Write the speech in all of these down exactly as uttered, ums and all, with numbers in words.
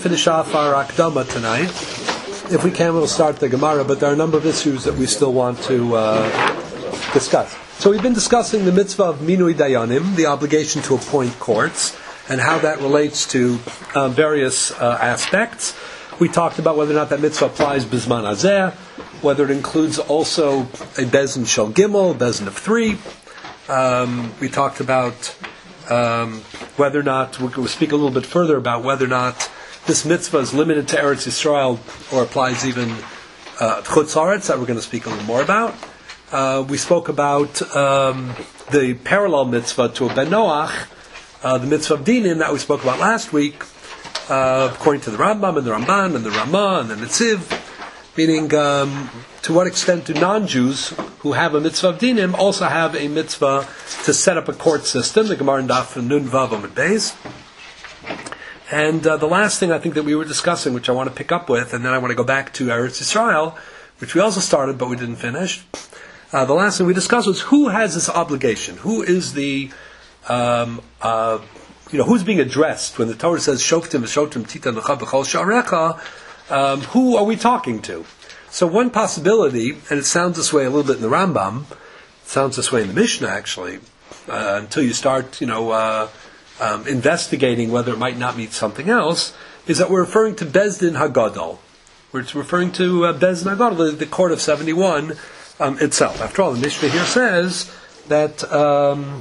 finish off our Akdama tonight. If we can, we'll start the Gemara, but there are a number of issues that we still want to uh, discuss. So we've been discussing the mitzvah of Minui Dayanim, the obligation to appoint courts, and how that relates to uh, various uh, aspects. We talked about whether or not that mitzvah applies Bizman Hazeh, whether it includes also a Bezin Shel Gimel, a Bezin of three. Um, we talked about um, whether or not, we'll speak a little bit further about whether or not this mitzvah is limited to Eretz Yisrael or applies even uh, Chutz Haaretz, that we're going to speak a little more about. Uh, we spoke about um, the parallel mitzvah to a Ben Noach, uh, the mitzvah of Dinim that we spoke about last week, uh, according to the Rambam and the Ramban and the Ramah and the Netziv, meaning um, to what extent do non-Jews who have a mitzvah of Dinim also have a mitzvah to set up a court system, the Gemara in Daf Nun Vav Amud Beis. And uh, the last thing I think that we were discussing, which I want to pick up with, and then I want to go back to Eretz Yisrael, which we also started but we didn't finish. Uh, the last thing we discussed was who has this obligation? Who is the, um, uh, you know, who's being addressed when the Torah says Shoftim v'Shoftim Tita Necha B'Chol Sha'arecha? Um, who are we talking to? So one possibility, and it sounds this way a little bit in the Rambam, it sounds this way in the Mishnah actually, uh, until you start, you know, uh, um, investigating whether it might not mean something else, is that we're referring to Bezdin Hagadol. We're referring to uh, Bezdin Hagadol, the, the court of seventy-one. Um, itself. After all, the Mishnah here says that um,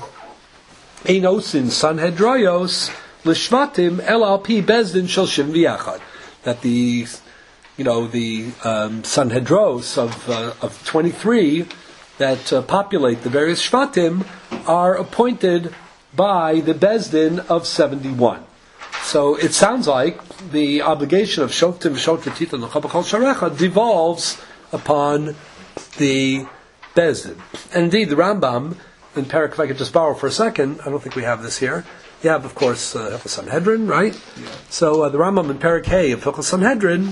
Einosin Sanhedroyos Lishvatim El Al Pi Bezdin Shel Shivim V'Yachad, that the you know the um, Sanhedros of uh, of twenty-three that uh, populate the various Shvatim are appointed by the Bezdin of seventy-one. So it sounds like the obligation of Shoftim V'Shoftim Tita Necha B'Chol Sha'arecha devolves upon the Bezdin. And indeed, the Rambam in Perek, if I could just borrow for a second, I don't think we have this here. You have, of course, uh, Hilchos Sanhedrin, right? Yeah. So uh, the Rambam in Perek Hey of Hilchos Sanhedrin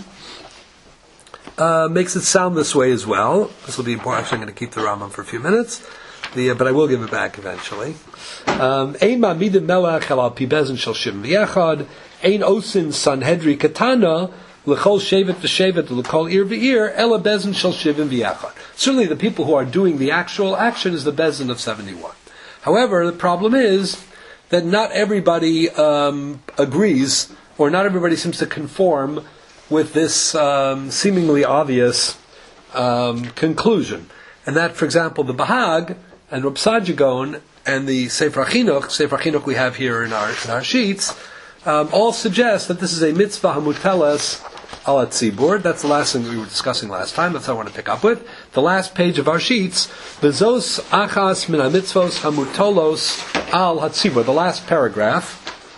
uh, makes it sound this way as well. This will be important. Actually, I'm going to keep the Rambam for a few minutes, the, uh, but I will give it back eventually. Ein ma'amidim melech al pi Bezdin shel shivim v'yachad, ein osin Sanhedri katana, l'chol shevet v'shevet l'chol ir v'ir ela bezin shel shivim v'yachad. Certainly, the people who are doing the actual action is the bezin of seventy-one. However, the problem is that not everybody um, agrees, or not everybody seems to conform with this um, seemingly obvious um, conclusion. And that, for example, the Bahag and Reb Saadia Gaon and the Sefer HaChinuch, Sefer HaChinuch we have here in our in our sheets, um, all suggest that this is a mitzvah hamuteles al hatzibur. That's the last thing we were discussing last time. That's what I want to pick up with. The last page of our sheets, V'zos achas min ha-mitzvos hamutolos al hatzibur. The last paragraph.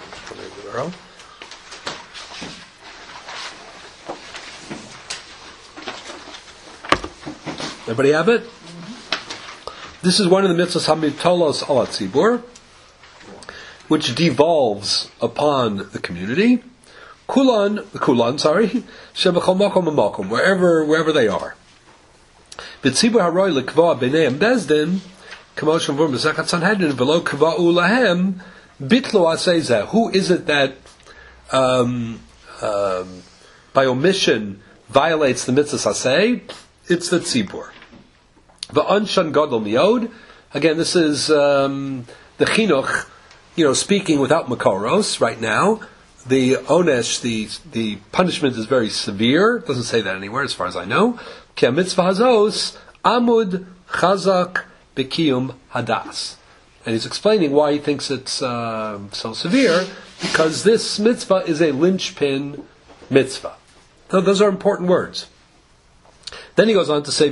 Everybody have it? This is one of the mitzvos hamutolos al hatzibur, which devolves upon the community. Kulan, kulan, sorry, shebechol makom makom, wherever, wherever they are. V'tzibur haroi lekva b'nei bezdin, k'mosh v'vur b'zechat Sanhedrin v'lo kva'u lahem bitlo aseh. Who is it that um, um, by omission violates the mitzvah aseh? It's the tzibur. V'anshan gadol miod. Again, this is um, the chinuch, you know, speaking without makoros right now. The onesh, the the punishment is very severe. It doesn't say that anywhere, as far as I know. Ki mitzvah hazos amud chazak b'kiyum hadas, and he's explaining why he thinks it's uh, so severe, because this mitzvah is a linchpin mitzvah. So those are important words. Then he goes on to say,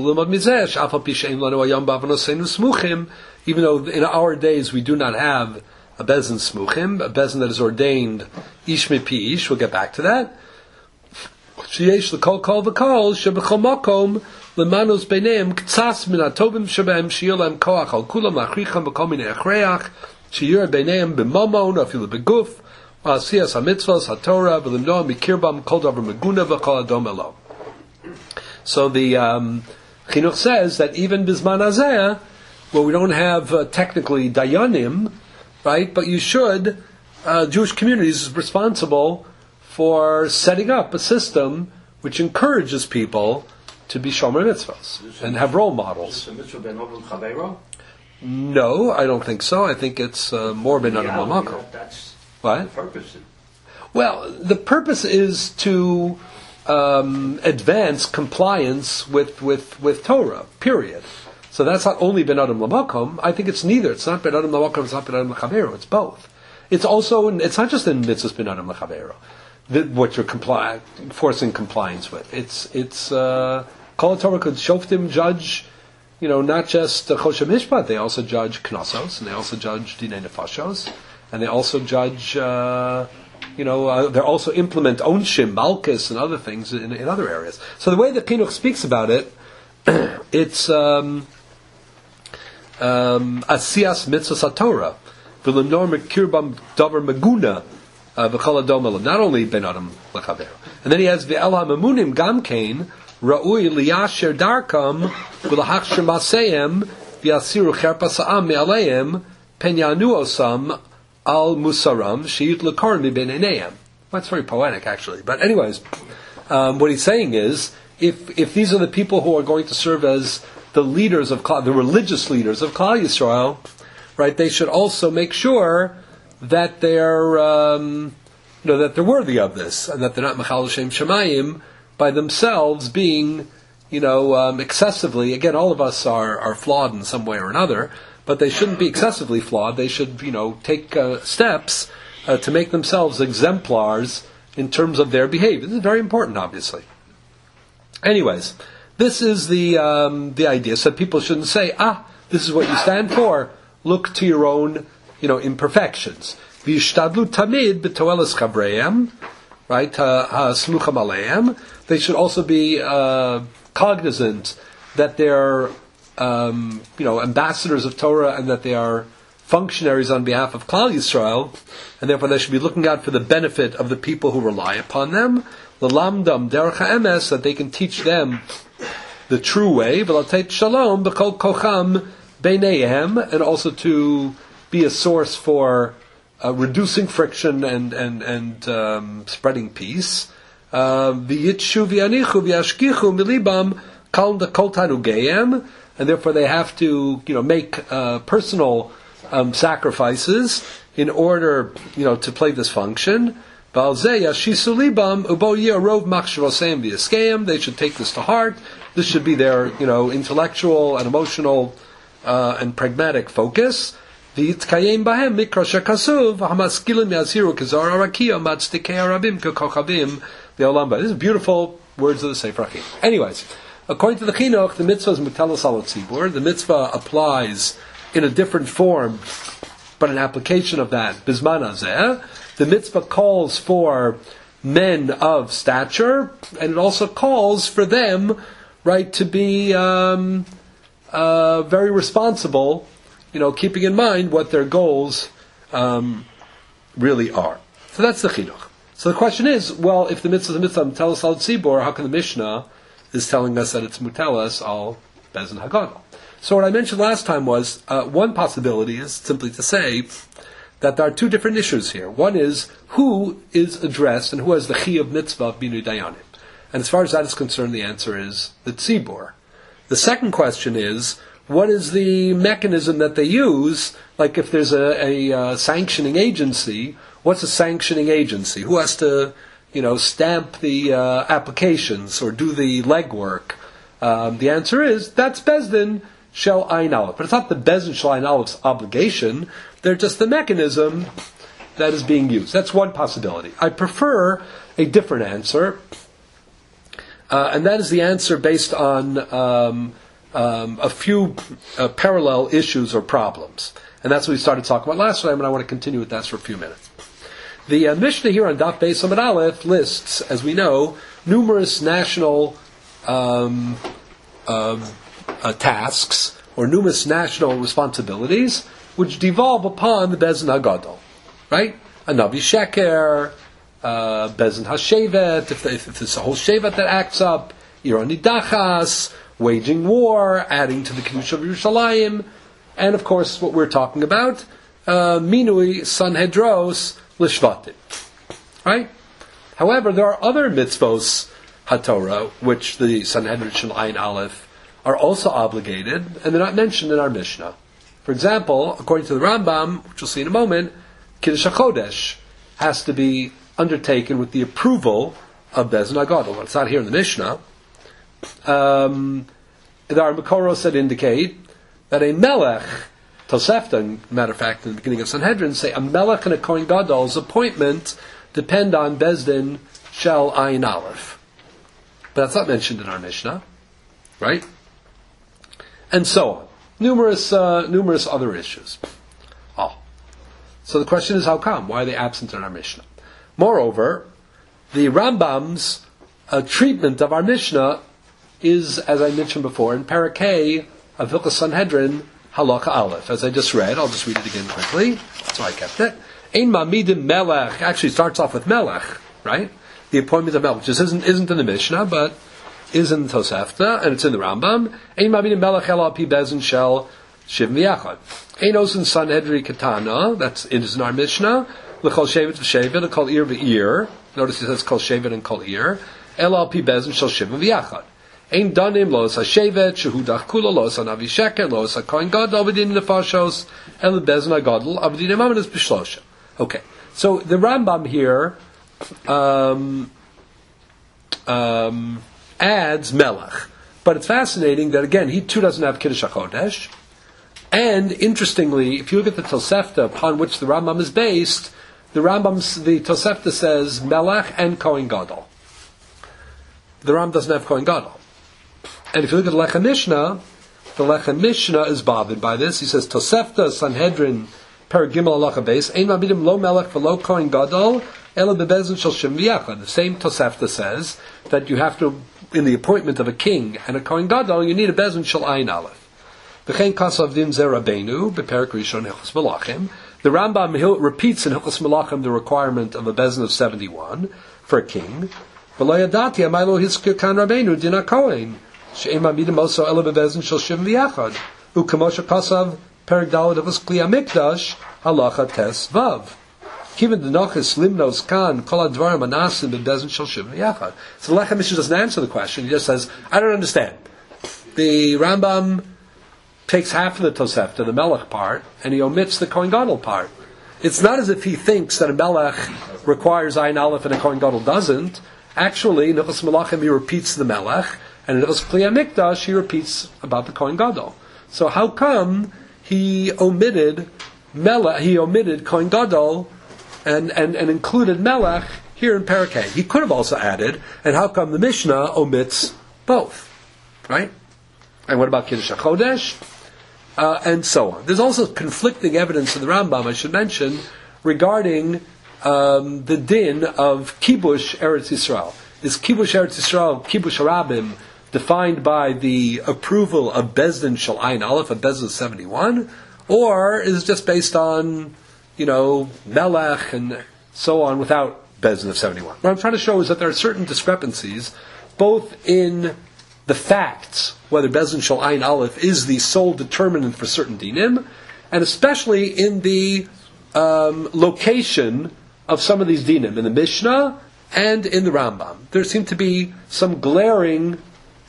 even though in our days we do not have a bezin smuchim, a bezin that is ordained ish mipi ish. We'll get back to that. Sheyesh l'kol kol v'kol shebechol makom l'manos beineim k'tzas min hatovim shebehem sheyolem koach al kulam lachricham b'kol minei achreach sheyir beineim b'mamon afilu b'guf v'asiyas hamitzvos haTorah v'limnoa mikirbam kol davar meguna v'kol adom elo. So the um, Chinuch says that even Bizman Hazeh, well, we don't have uh, technically dayanim, right? But you should, uh, Jewish communities is responsible for setting up a system which encourages people to be shomer mitzvahs and have role models. No, I don't think so. I think it's uh, more ben adam l'makom. That's what? the purpose. Well, the purpose is to um, advance compliance with, with, with Torah, period. So that's not only ben adam l'makom. I think it's neither. It's not ben adam l'makom, it's not ben adam l'chavero. It's both. It's also, it's not just in mitzvahs ben adam l'chavero, what you're compli- forcing compliance with. It's, it's, uh, Kol Torah could shoftim judge, you know, not just uh, Choshe Mishpat, they also judge Knossos, and they also judge Dinei Nefashos, and they also judge, uh, you know, uh, they also implement Onshim, Malchus, and other things in, in other areas. So the way that Chinuch speaks about it, it's um, um, Asiyas Mitzvah Torah, V'lemnor Mekirbam Davar Meguna, V'chol Adom, not only Ben Adam L'chaver. And then he has V'el HaMemunim Gamkein, Ra'ui liyasher darkam v'lahachsher maseim v'yasiru cherpas ha'am me'aleim pen yanu osam al musaram sheyut l'kor mi ben einayim. That's very poetic, actually. But anyways, um, what he's saying is, if if these are the people who are going to serve as the leaders of Klal, the religious leaders of Klal Yisrael, right? They should also make sure that they're um, you know that they're worthy of this and that they're not mechal shem shemayim by themselves being, you know, um, excessively, again, all of us are, are flawed in some way or another, but they shouldn't be excessively flawed. They should, you know, take uh, steps uh, to make themselves exemplars in terms of their behavior. This is very important, obviously. Anyways, this is the um, the idea. So people shouldn't say, ah, this is what you stand for. Look to your own, you know, imperfections. V'yishtadlu tamid b'toelas chavreim, right? Ha'slucham aleim. They should also be uh, cognizant that they're, um, you know, ambassadors of Torah and that they are functionaries on behalf of Klal Yisrael, and therefore they should be looking out for the benefit of the people who rely upon them. L'lamdam derech ha'emes, that they can teach them the true way. V'latet shalom b'kol kocham beineihem, and also to be a source for uh, reducing friction and and and um, spreading peace. V'yitshu v'yanichu v'yashkichu milibam kol kol tarugeihem, and therefore they have to, you know, make uh, personal um, sacrifices in order, you know, to play this function. They should take this to heart. This should be their, you know, intellectual and emotional uh, and pragmatic focus. This is beautiful words of the Sefer HaChinuch. Anyways, according to the Chinuch, the mitzvah is mutelas al tzibur. The mitzvah applies in a different form, but an application of that, bizman hazeh. The mitzvah calls for men of stature, and it also calls for them, right, to be um, uh, very responsible, you know, keeping in mind what their goals um, really are. So that's the chinuch. So the question is, well, if the mitzvah is a mitzvah mutelas al tzibur, how come the Mishnah is telling us that it's mutelas al bezin hagadol? So what I mentioned last time was, uh, one possibility is simply to say that there are two different issues here. One is who is addressed and who has the chi of mitzvah of binui dayanim. And as far as that is concerned, the answer is the tzibur. The second question is, what is the mechanism that they use? Like if there's a, a, uh sanctioning agency, what's a sanctioning agency? Who has to, you know, stamp the uh, applications or do the legwork? Um, the answer is, that's Bezdin Shel Ayin Aleph. But it's not the Bezdin Shel Ayin Aleph's obligation. They're just the mechanism that is being used. That's one possibility. I prefer a different answer, uh, and that is the answer based on um, um, a few uh, parallel issues or problems. And that's what we started talking about last time, and I want to continue with that for a few minutes. The uh, Mishnah here on Daf Beis Amud Aleph lists, as we know, numerous national um, uh, uh, tasks or numerous national responsibilities which devolve upon the Bezin HaGadol, right? A Navi Sheker, uh, Bezin HaShevet, if, if, if it's a whole Shevet that acts up, Iron Nidachas, waging war, adding to the Kedusha of Yerushalayim, and of course what we're talking about, uh, Minui Sanhedros Lishvatim, right? However, there are other mitzvos HaTorah, which the Sanhedrin Shel Ayin Aleph are also obligated, and they're not mentioned in our Mishnah. For example, according to the Rambam, which we'll see in a moment, Kiddush HaChodesh has to be undertaken with the approval of Bezdin HaGadol. It's not here in the Mishnah. Um, there are Makoros that indicate that a Melech, Tosefta, matter of fact, in the beginning of Sanhedrin, say a Melech and a Kohen Gadol's appointment depend on Bezdin Shel Ayin Aleph. But that's not mentioned in our Mishnah, right? And so on. Numerous, uh, numerous other issues. Oh. So the question is, how come? Why are they absent in our Mishnah? Moreover, the Rambam's uh, treatment of our Mishnah is, as I mentioned before, in Parakeh of Hilchos Sanhedrin, Halacha Aleph. As I just read, I'll just read it again quickly. That's why I kept it. Ein Mamidim Melech actually starts off with Melech, right? The appointment of Melech, which isn't, isn't in the Mishnah, but is in the Tosefta, and it's in the Rambam. Ein Mamidim Melech El Al Pi Bezin Shel Shiv V'Yachad. Ein Osin Sanhedri Katana, that's it is in our Mishnah. L'Kol Shevet V'Shevet, L'Kol Ir V'Ir. Notice he says Kol Shevet and Kol Ir. El Al Pi Bezin Shel Shiv V'Yachad. Ein Danim Lo Sa Shevet Shehudach Kula Lo Sa Navi Sheker Lo Sa Kohen Gadol Avdin Nefashos El Bezin HaGadol Avdin Emaminus B'Shlosha. Okay, so the Rambam here um, um, adds Melech, but it's fascinating that again he too doesn't have Kiddush HaChodesh, and interestingly, if you look at the Tosefta upon which the Rambam is based, the Rambam, the Tosefta says Melech and Kohen Gadol. The Rambam doesn't have Kohen Gadol, and if you look at the Lechem Mishnah, the Lechem Mishnah is bothered by this. He says Tosefta Sanhedrin. Paragimel Halacha Beis, Ein Mabidim Lo Melech V'Lo Kohen Gadol, Ela Bebezin Shel Shem V'Yachad. The same Tosefta says that you have to, in the appointment of a king and a Kohen Gadol, you need a Bezin Shel Ayin Aleph. V'chein Kasav Din Zer Rabbeinu, Beperik Rishon Hilchos Melachim. The Rambam repeats in Hilchos Melachim the requirement of a Bezin of seventy-one for a king. V'lo Yadati Amaylo Hizkir Kan Rabbeinu Din HaKohen, She'ein Mabidim Oso Ela Bebezin Shel Shem V'Yachad. U'kamosha Kasav Perik Daled of Kli Hamikdash Halacha Tes Vav. Kiven Denochis Limnos Kan Kol Advarim Anasim B'Bezin Shel Shiv V'Yachad. So the Lechem Mishnah doesn't answer the question. He just says, "I don't understand." The Rambam takes half of the Tosefta, the Melech part, and he omits the Kohen Gadol part. It's not as if he thinks that a Melech requires Ayin Aleph and a Kohen Gadol doesn't. Actually, in Hilchos Melachim he repeats the Melech, and in Hilchos Kli Hamikdash he repeats about the Kohen Gadol. So how come he omitted Melech, he omitted Kohen Gadol and, and, and included Melech here in Parakeh? He could have also added, and how come the Mishnah omits both? Right? And what about Kiddush HaChodesh? Uh, and so on. There's also conflicting evidence in the Rambam, I should mention, regarding um, the din of Kibush Eretz Yisrael. Is Kibush Eretz Yisrael, Kibush Harabim, defined by the approval of Bezdin Shel Ayin Aleph, of Bezdin seventy-one, or is it just based on, you know, Melech and so on without Bezdin of seventy-one? What I'm trying to show is that there are certain discrepancies, both in the facts, whether Bezdin Shel Ayin Aleph is the sole determinant for certain dinim, and especially in the um, location of some of these dinim, in the Mishnah and in the Rambam. There seem to be some glaring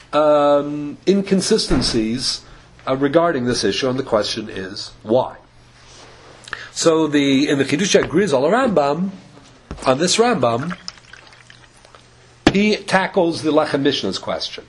Um, inconsistencies uh, regarding this issue, and the question is why. So the in the Kiddush Grizal Rambam, on this Rambam, he tackles the Lechem Mishnah's question.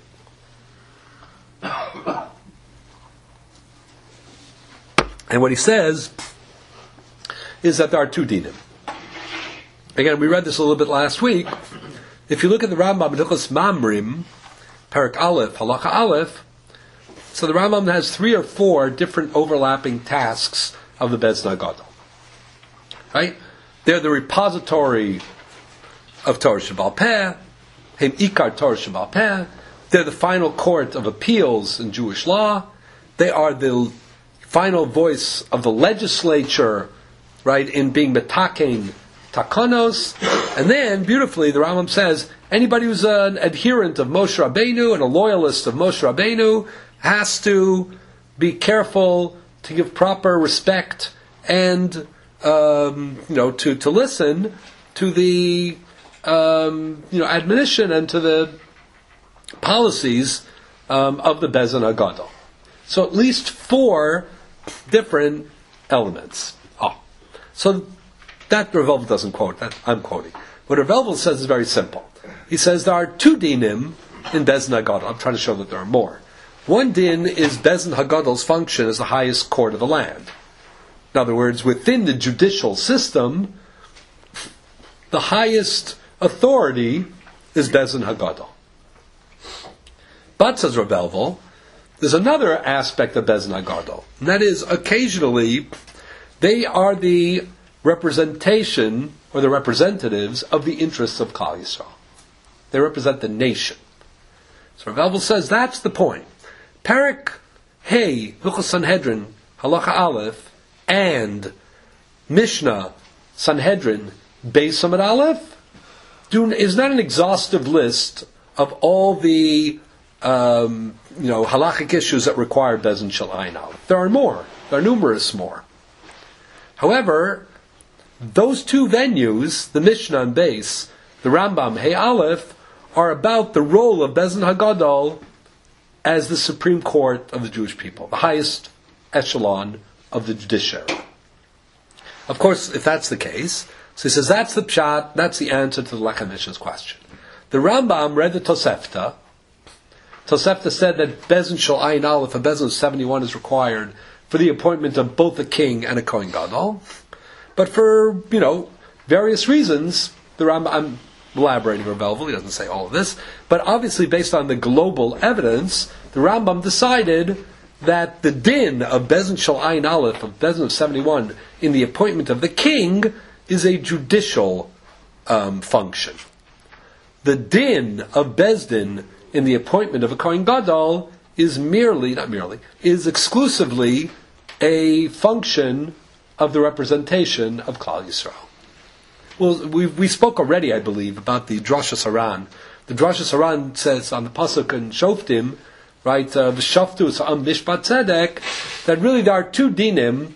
And what he says is that there are two dinim. Again, we read this a little bit last week. If you look at the Rambam, Hilchos Mamrim, Perik Aleph, Halacha Aleph, so the Rambam has three or four different overlapping tasks of the Bezdin HaGadol. Right? They're the repository of Torah Sheba'al Peh, Hem Ikar Torah Sheba'al Peh, they're the final court of appeals in Jewish law, they are the final voice of the legislature, right, in being metakein takanos, and then, beautifully, the Rambam says, anybody who's an adherent of Moshe Rabbeinu and a loyalist of Moshe Rabbeinu has to be careful to give proper respect and um, you know to, to listen to the um, you know, admonition and to the policies um, of the Bezin HaGadol. So at least four different elements. Oh. So that Rav Elvel doesn't quote, that I'm quoting. What Rav Elvel says is very simple. He says there are two dinim in Bezin HaGadol. I'm trying to show that there are more. One din is Bezin HaGadol's function as the highest court of the land. In other words, within the judicial system, the highest authority is Bezin HaGadol. But, says Rav Elvel, there's another aspect of Bezin HaGadol, and that is, occasionally, they are the representation, or the representatives, of the interests of Klal Yisrael. They represent the nation. So Rav Elvel says that's the point. Perek Hey, Hilchos Sanhedrin, Halacha Aleph, and Mishnah, Sanhedrin, Beis Samad Aleph, do, is not an exhaustive list of all the um, you know halachic issues that require Bezin Shel Ayin Aleph. There are more. There are numerous more. However, those two venues, the Mishnah and Beis, the Rambam, Hey Aleph, are about the role of Bezin HaGadol as the Supreme Court of the Jewish people, the highest echelon of the judiciary. Of course, if that's the case, so he says that's the pshat, that's the answer to the Lechem Mishnah's question. The Rambam read the Tosefta. Tosefta said that Bezin Shel Ayin Aleph, a Bezin of seventy-one, is required for the appointment of both a king and a Kohen Gadol. But for, you know, various reasons, the Rambam, I'm elaborating Rav Elvel, he doesn't say all of this, but obviously based on the global evidence, the Rambam decided that the din of Bezin Shel Ayin Aleph, of Bezin of seventy-one, in the appointment of the king, is a judicial um, function. The din of Bezdin in the appointment of a Kohen Gadol is merely, not merely, is exclusively a function of the representation of Klal Yisrael. Well, we we spoke already, I believe, about the Drashas Haran. The Drashas Haran says on the pasuk in Shoftim, right, v'shaftu sa'am mishpat tzedek, that really there are two dinim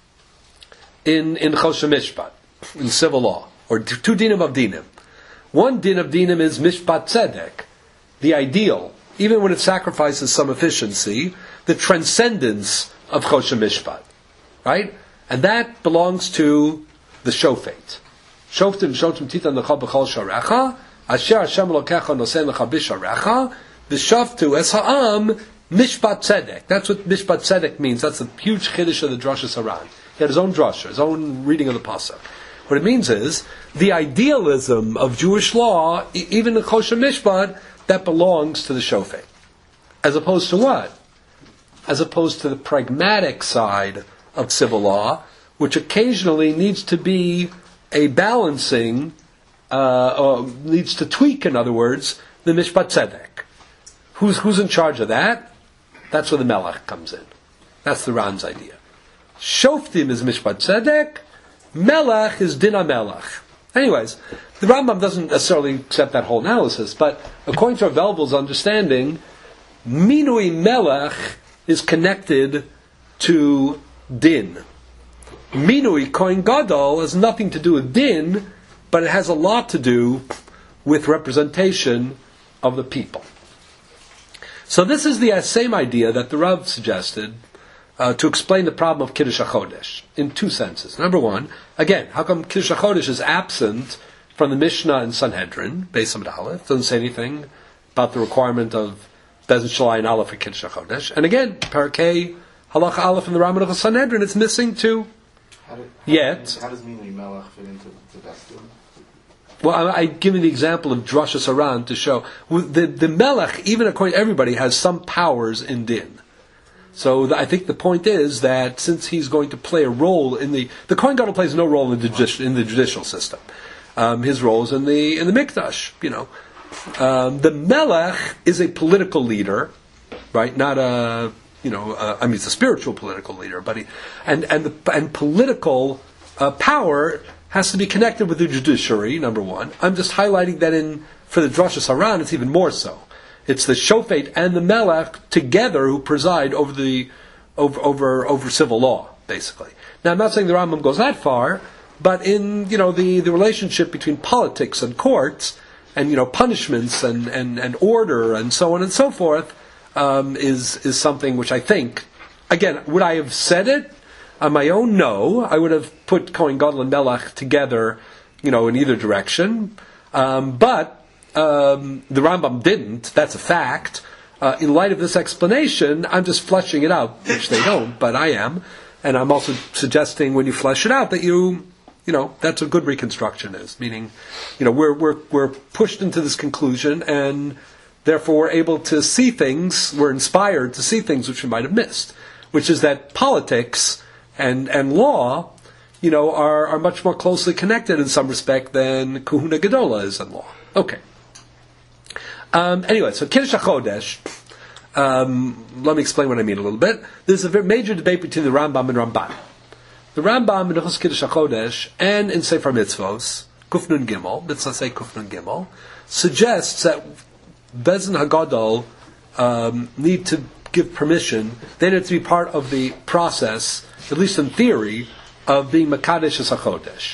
in in Choshen Mishpat, in civil law, or two dinim of dinim. One din of dinim is mishpat tzedek, the ideal, even when it sacrifices some efficiency, the transcendence of Choshen Mishpat, right, and that belongs to the shofet. Shoftim shotim titan lecha b'chol sharecha, asher Hashem Elokecha nosen lecha b'sharecha, v'shaftu es ha'am mishpat tzedek. That's what mishpat tzedek means. That's a huge chiddush of the Drashas Haran. He had his own drasha, his own reading of the pasuk. What it means is the idealism of Jewish law, e- even the Choshen Mishpat, that belongs to the shofet, as opposed to what? As opposed to the pragmatic side of civil law, which occasionally needs to be a balancing, uh, or needs to tweak, in other words, the Mishpat Tzedek. Who's, who's in charge of that? That's where the Melech comes in. That's the Ran's idea. Shoftim is Mishpat Tzedek, Melech is Din HaMelech. Anyways, the Rambam doesn't necessarily accept that whole analysis, but according to Rav Elvel's understanding, Minui Melech is connected to Din. Minui Kohen Gadol has nothing to do with din, but it has a lot to do with representation of the people. So this is the same idea that the Rav suggested uh, to explain the problem of Kiddush HaChodesh in two senses. Number one, again, how come Kiddush HaChodesh is absent from the Mishnah and Sanhedrin, Beis Samad Aleph? Doesn't say anything about the requirement of Bezin Shel Ayin Aleph for Kiddush HaChodesh. And again, Parakei Halacha Aleph in the Rambam of Sanhedrin, it's missing too. How do, how Yet, how does Minui Melech fit into the Vestin? Well, I, I give you the example of Drashas Haran to show the the Melech, even according to everybody, has some powers in Din. So the, I think the point is that since he's going to play a role in the the Kohen Gadol plays no role in the judicial, in the judicial system. Um, his role is in the in the Mikdash. You know, um, the Melech is a political leader, right? Not a You know, uh, I mean, it's a spiritual political leader, but he, and and the, and political uh, power has to be connected with the judiciary. Number one, I'm just highlighting that in for the Drashas Haran, it's even more so. It's the Shofet and the Melech together who preside over the over over over civil law, basically. Now, I'm not saying the Rambam goes that far, But in, you know, the, the relationship between politics and courts, and, you know, punishments and, and, and order and so on and so forth, um, is is something which I think, again, would I have said it on my own? No. I would have put Kohen Gadol and Melech together, you know, in either direction. Um, but um, the Rambam didn't. That's a fact. Uh, in light of this explanation, I'm just fleshing it out, which they don't, but I am. And I'm also suggesting when you flesh it out that you... You know, that's what good reconstruction is. Meaning, you know, we're we're we're pushed into this conclusion, and therefore we're able to see things. We're inspired to see things which we might have missed, which is that politics and and law, you know, are are much more closely connected in some respect than Kahuna Gedola is in law. Okay. Um, anyway, so Kiddush HaChodesh. Um, let me explain what I mean a little bit. There's a very major debate between the Rambam and Ramban. The Rambam in Hilchos Kiddush HaChodesh and in Sefer Mitzvos, Kufnun Gimel, Mitzvah say Kufnun Gimel, suggests that Bezin HaGadol um, need to give permission. They need to be part of the process, at least in theory, of being Makadesh HaChodesh.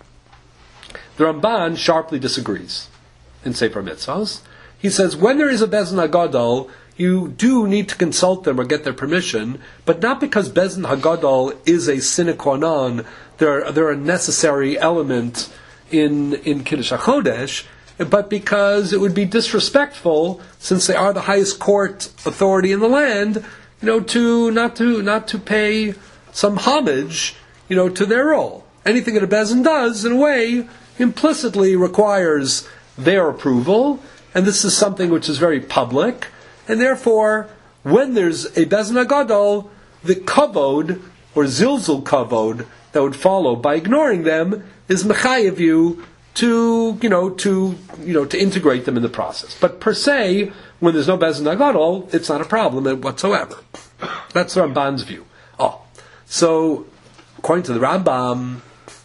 The Ramban sharply disagrees in Sefer Mitzvos. He says when there is a Bezin HaGadol, you do need to consult them or get their permission, but not because Bezin HaGadol is a sine qua non, they're, they're a necessary element in, in Kiddush HaChodesh, but because it would be disrespectful, since they are the highest court authority in the land, you know, to not to not to pay some homage, you know, to their role. Anything that a Bezin does, in a way, implicitly requires their approval, and this is something which is very public. And therefore, when there's a Bezin HaGadol, the kavod, or zilzul kavod, that would follow by ignoring them, is mechayev you to, you know, to, you know, to integrate them in the process. But per se, when there's no Bezin HaGadol, it's not a problem whatsoever. That's the Ramban's view. Oh, so according to the Rambam,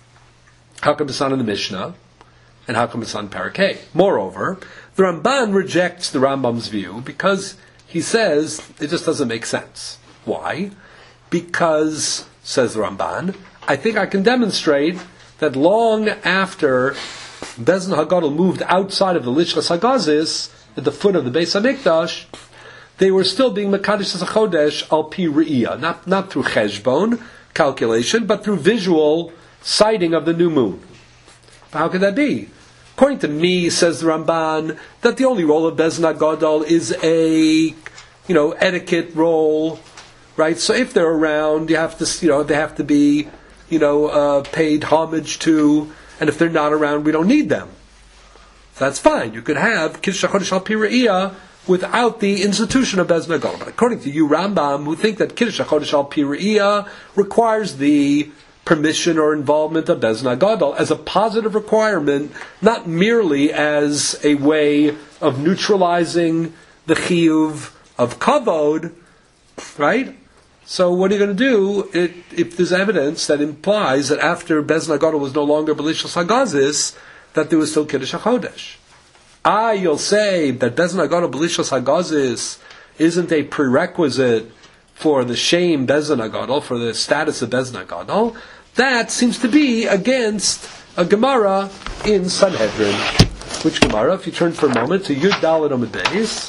how come it's not in the Mishnah, and how come it's on Parakeh? Moreover, the Ramban rejects the Rambam's view because he says it just doesn't make sense. Why? Because, says the Ramban, I think I can demonstrate that long after Bezin HaGadol moved outside of the Lishchas HaGazis, at the foot of the Beis HaMikdash, they were still being Mekadesh HaChodesh al pi re'iyah, not, not through cheshbon, calculation, but through visual sighting of the new moon. How could that be? According to me, says the Ramban, that the only role of Bezin HaGadol is a, you know, etiquette role, right? So if they're around, you have to, you know, they have to be, you know, uh, paid homage to, and if they're not around, we don't need them. So that's fine. You could have Kiddush HaChodesh al pi re'iyah without the institution of Bezin HaGadol. But according to you, Rambam, who think that Kiddush HaChodesh al pi re'iyah requires the permission or involvement of Bezin HaGadol as a positive requirement, not merely as a way of neutralizing the chiyuv of kavod, right? So what are you going to do it, if there's evidence that implies that after Bezin HaGadol was no longer B'lishos HaGazis, that there was still Kiddush HaChodesh? Ah, you'll say that Bezin HaGadol B'lishos HaGazis isn't a prerequisite for the shame Bezin HaGadol, for the status of Bezin HaGadol. That seems to be against a Gemara in Sanhedrin. Which Gemara? If you turn for a moment to Yud Daled Amud Beis.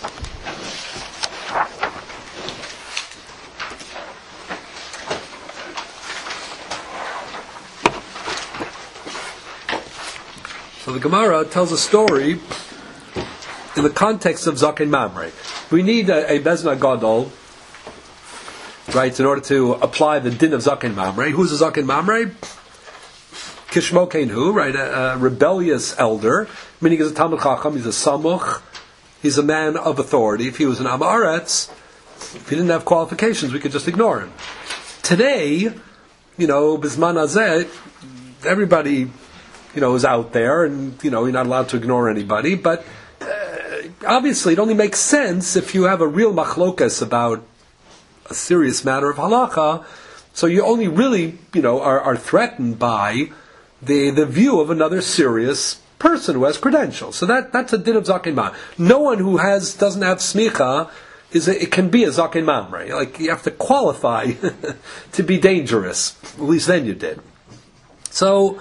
So the Gemara tells a story in the context of Zaken Mamre. We need a, a Bezin HaGadol, right, in order to apply the din of Zaken Mamre. Who's a Zaken Mamre? Kishmo Kenhu, right, a, a rebellious elder, meaning he's a Talmud Chacham, he's a Samuch, he's a man of authority. If he was an Am Haaretz, if he didn't have qualifications, we could just ignore him. Today, you know, Bizman Hazeh, everybody, you know, is out there, and, you know, you're not allowed to ignore anybody, but uh, obviously it only makes sense if you have a real machlokas about a serious matter of halacha, so you only really, you know, are, are threatened by the the view of another serious person who has credentials. So that that's a din of Zaken Mamre. No one who has doesn't have smicha is a, it can be a Zaken Mamre. Like you have to qualify to be dangerous. At least then you did. So,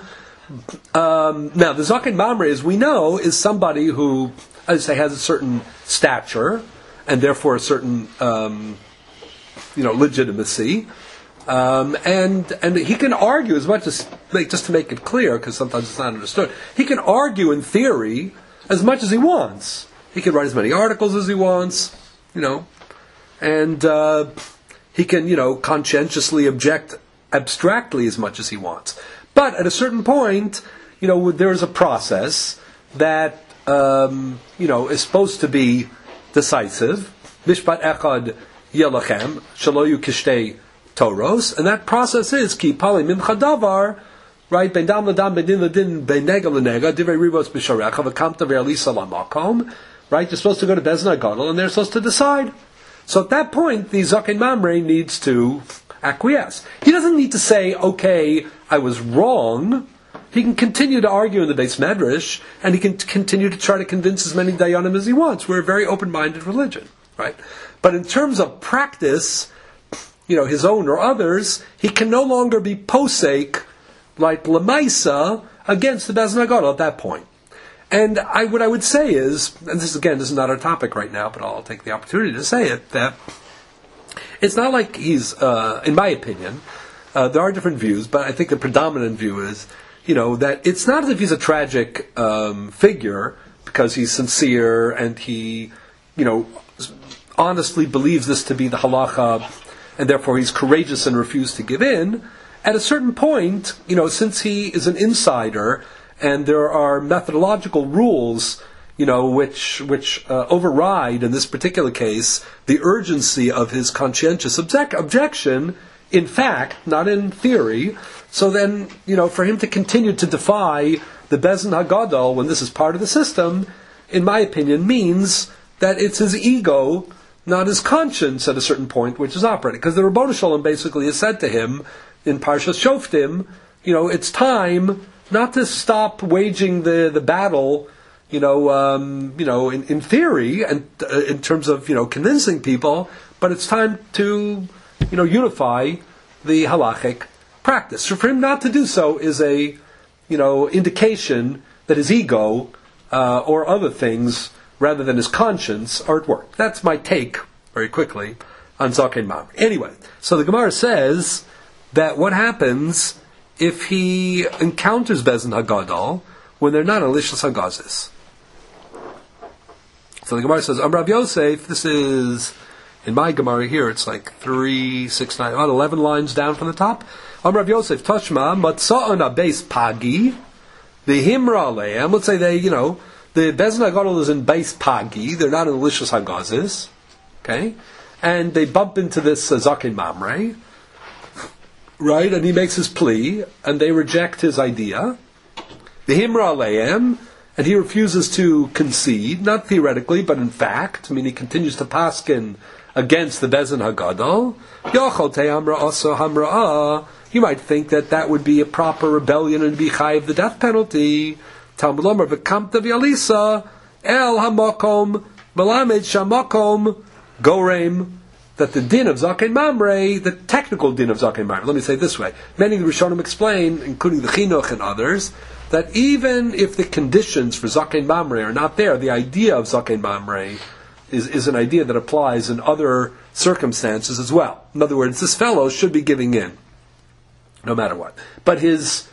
um, now the Zaken Mamre, as we know, is somebody who, as I say, has a certain stature, and therefore a certain, um, you know, legitimacy. Um, and and he can argue as much as, like, just to make it clear, because sometimes it's not understood, he can argue in theory as much as he wants. He can write as many articles as he wants, you know, and uh, he can, you know, conscientiously object abstractly as much as he wants. But at a certain point, you know, there is a process that, um, you know, is supposed to be decisive. Mishpat echad yelachem, shaloyu kishtei toros, and that process is ki pali mimcha davar, right? Ben dam ladam, ben din ladin, ben nega lanega, divrei ribos b'sharecha, v'kamta ve'alisa lamakom, right? You're supposed to go to Bezna Gadol, and they're supposed to decide. So at that point, the Zaken Mamre needs to acquiesce. He doesn't need to say, okay, I was wrong. He can continue to argue in the Beis Medrash, and he can continue to try to convince as many Dayanim as he wants. We're a very open-minded religion, right? But in terms of practice, you know, his own or others, he can no longer be posek, like Lamaisa, against the Bezna Gadol at that point. And I, what I would say is, and this again, this is not our topic right now, but I'll take the opportunity to say it, that it's not like he's, uh, in my opinion, uh, there are different views, but I think the predominant view is, you know, that it's not as if he's a tragic um, figure because he's sincere and he, you know, honestly believes this to be the halacha, and therefore he's courageous and refused to give in. At a certain point, you know, since he is an insider, and there are methodological rules, you know, which which uh, override, in this particular case, the urgency of his conscientious object- objection, in fact, not in theory. So then, you know, for him to continue to defy the Bezin HaGadol when this is part of the system, in my opinion, means that it's his ego, not his conscience at a certain point, which is operating. Because the Ribbono Shel Olam basically has said to him in Parshas Shoftim, you know, it's time not to stop waging the, the battle, you know, um, you know, in, in theory and uh, in terms of, you know, convincing people, but it's time to, you know, unify the halachic practice. So for him not to do so is a, you know, indication that his ego uh, or other things, rather than his conscience, are at work. That's my take, very quickly, on Zaken Mamre. Anyway, so the Gemara says that what happens if he encounters Bezin HaGadol when they're not on Lishlas HaGazis. So the Gemara says, Am Rav Yosef, this is, in my Gemara here, it's like three, six, nine, about eleven lines down from the top. Am Rav Yosef, Tashma, Matza'an Abeis Pagi, the Himra Aleim, let's say they, you know, the Bezin HaGadol is in Beis Pagi, they're not in Lishlas HaGazis, okay? And they bump into this uh, Zaken Mamre, right, and he makes his plea, and they reject his idea. The Himra Aleim, and he refuses to concede, not theoretically, but in fact. I mean, he continues to paskin against the Bezin HaGadol. Yochel Te'amra Asa Hamra'ah. You might think that that would be a proper rebellion and be chayiv the death penalty. Talmud Lomar v'kamta v'yalisa el hamakom melamed shamakom gorem. That the din of Zaken Mamre, the technical din of Zaken Mamre, let me say it this way. Many of the Rishonim explain, including the Chinuch and others, that even if the conditions for Zaken Mamre are not there, the idea of Zaken Mamre is, is an idea that applies in other circumstances as well. In other words, this fellow should be giving in, no matter what. But his,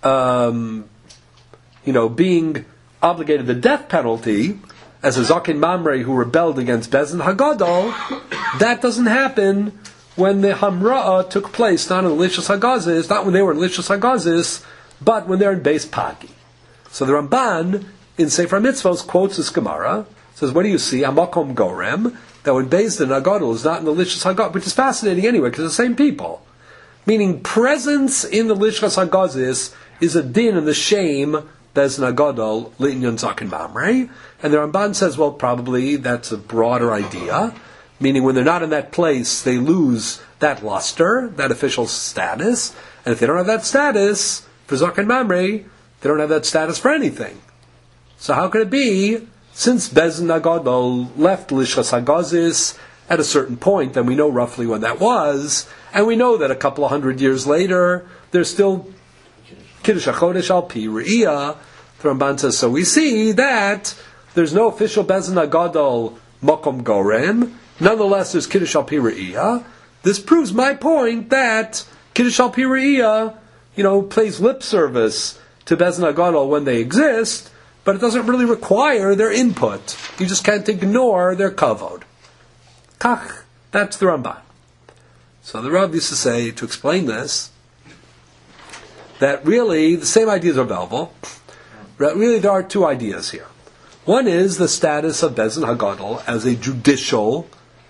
um, you know, being obligated the death penalty as a Zaken Mamre who rebelled against Bezin HaGadol, that doesn't happen when the Hamra'ah took place, not in Lishlas HaGazis, not when they were in Lishlas HaGazis, but when they're in Beis Pagi. So the Ramban, in Sefer Mitzvos, quotes this Gemara, says, what do you see? Hamakom Gorem, that when Beis Din HaGadol is not in the Lishlas HaGazis, which is fascinating anyway, because it's the same people. Meaning, presence in the Lishlas HaGazis is a din and the shame Bezin HaGadol L'inyan Zaken Mamre. And the Ramban says, well, probably that's a broader idea, meaning when they're not in that place, they lose that luster, that official status, and if they don't have that status for Zaken Mamre, they don't have that status for anything. So how could it be, since Bezin HaGadol left Lishlas HaGazis at a certain point, and we know roughly when that was, and we know that a couple of hundred years later, they're still Kiddush HaChodesh al pi re'iyah. The Ramban says, so we see that there's no official Bezdin HaGadol Makom Gorem. Nonetheless, there's Kiddush al pi re'iyah. This proves my point that Kiddush al pi re'iyah, you know, plays lip service to Bezdin HaGadol when they exist, but it doesn't really require their input. You just can't ignore their kavod. Kach, that's the Ramban. So the Rav used to say, to explain this, that really the same idea as Rav Elvel. Really, there are two ideas here. One is the status of Bezdin HaGadol as a judicial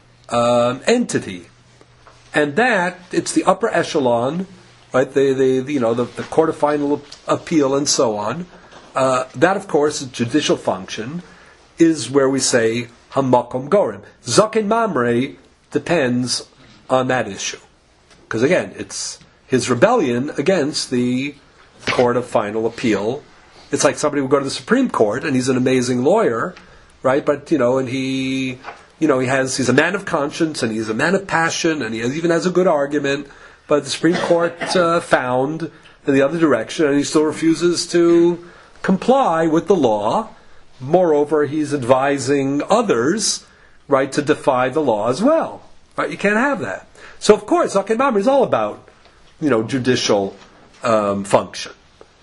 um, entity, and that it's the upper echelon, right? The, the, the you know the, the court of final appeal and so on. Uh, that, of course, judicial function is where we say Hamakom Gorim. Zaken Mamre depends on that issue, because again, it's his rebellion against the court of final appeal. It's like somebody would go to the Supreme Court, and he's an amazing lawyer, right? But, you know, and he, you know, he has, he's a man of conscience, and he's a man of passion, and he has, even has a good argument, but the Supreme Court uh, found in the other direction, and he still refuses to comply with the law. Moreover, he's advising others, right, to defy the law as well. Right? You can't have that. So, of course, Zaken Mamre is all about, you know, judicial um, function.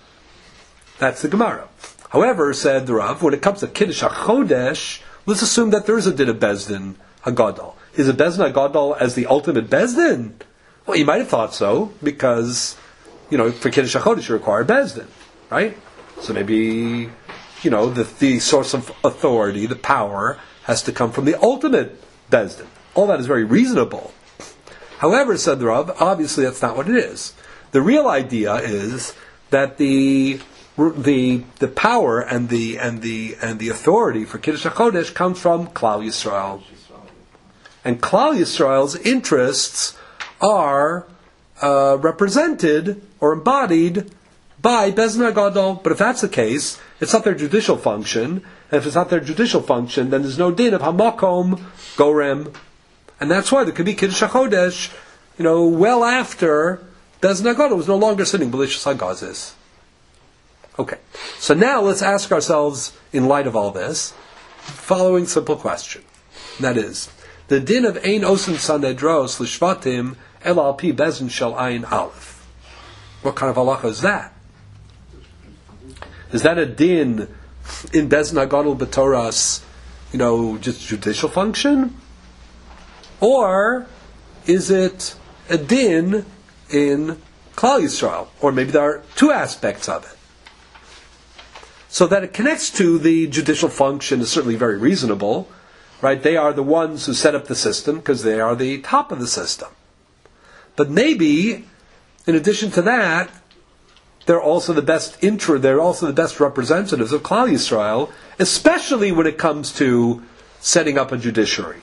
That's the Gemara. However, said the Rav, when it comes to Kiddush HaChodesh, let's assume that there is a din of Bezdin HaGadol. Is it Bezdin HaGadol as the ultimate Bezdin? Well, you might have thought so, because, you know, for Kiddush HaChodesh you require Bezdin, right? So maybe, you know, the, the source of authority, the power, has to come from the ultimate Bezdin. All that is very reasonable. However, said the Rav, obviously that's not what it is. The real idea is that the the the power and the and the and the authority for Kiddush HaChodesh comes from Klal Yisrael, and Klal Yisrael's interests are uh, represented or embodied by Bezdin HaGadol. But if that's the case, it's not their judicial function, and if it's not their judicial function, then there's no din of Hamakom Gorem, and that's why there could be Kiddush HaChodesh, you know, well after Bezdin HaGadol was no longer sitting Belishus HaGazis. Okay, so now let's ask ourselves, in light of all this, following simple question. And that is, the din of Ein Osin Sanedros Lishvatim El Al Pi Bezdin Shel Ayin Aleph. What kind of halacha is that? Is that a din in Bezdin HaGadol B'Toras, you know, just judicial function? Or is it a din in Klal Yisrael? Or maybe there are two aspects of it. So that it connects to the judicial function is certainly very reasonable, right? They are the ones who set up the system because they are the top of the system. But maybe, in addition to that, they're also the best intra, they're also the best representatives of Klal Yisrael, especially when it comes to setting up a judiciary.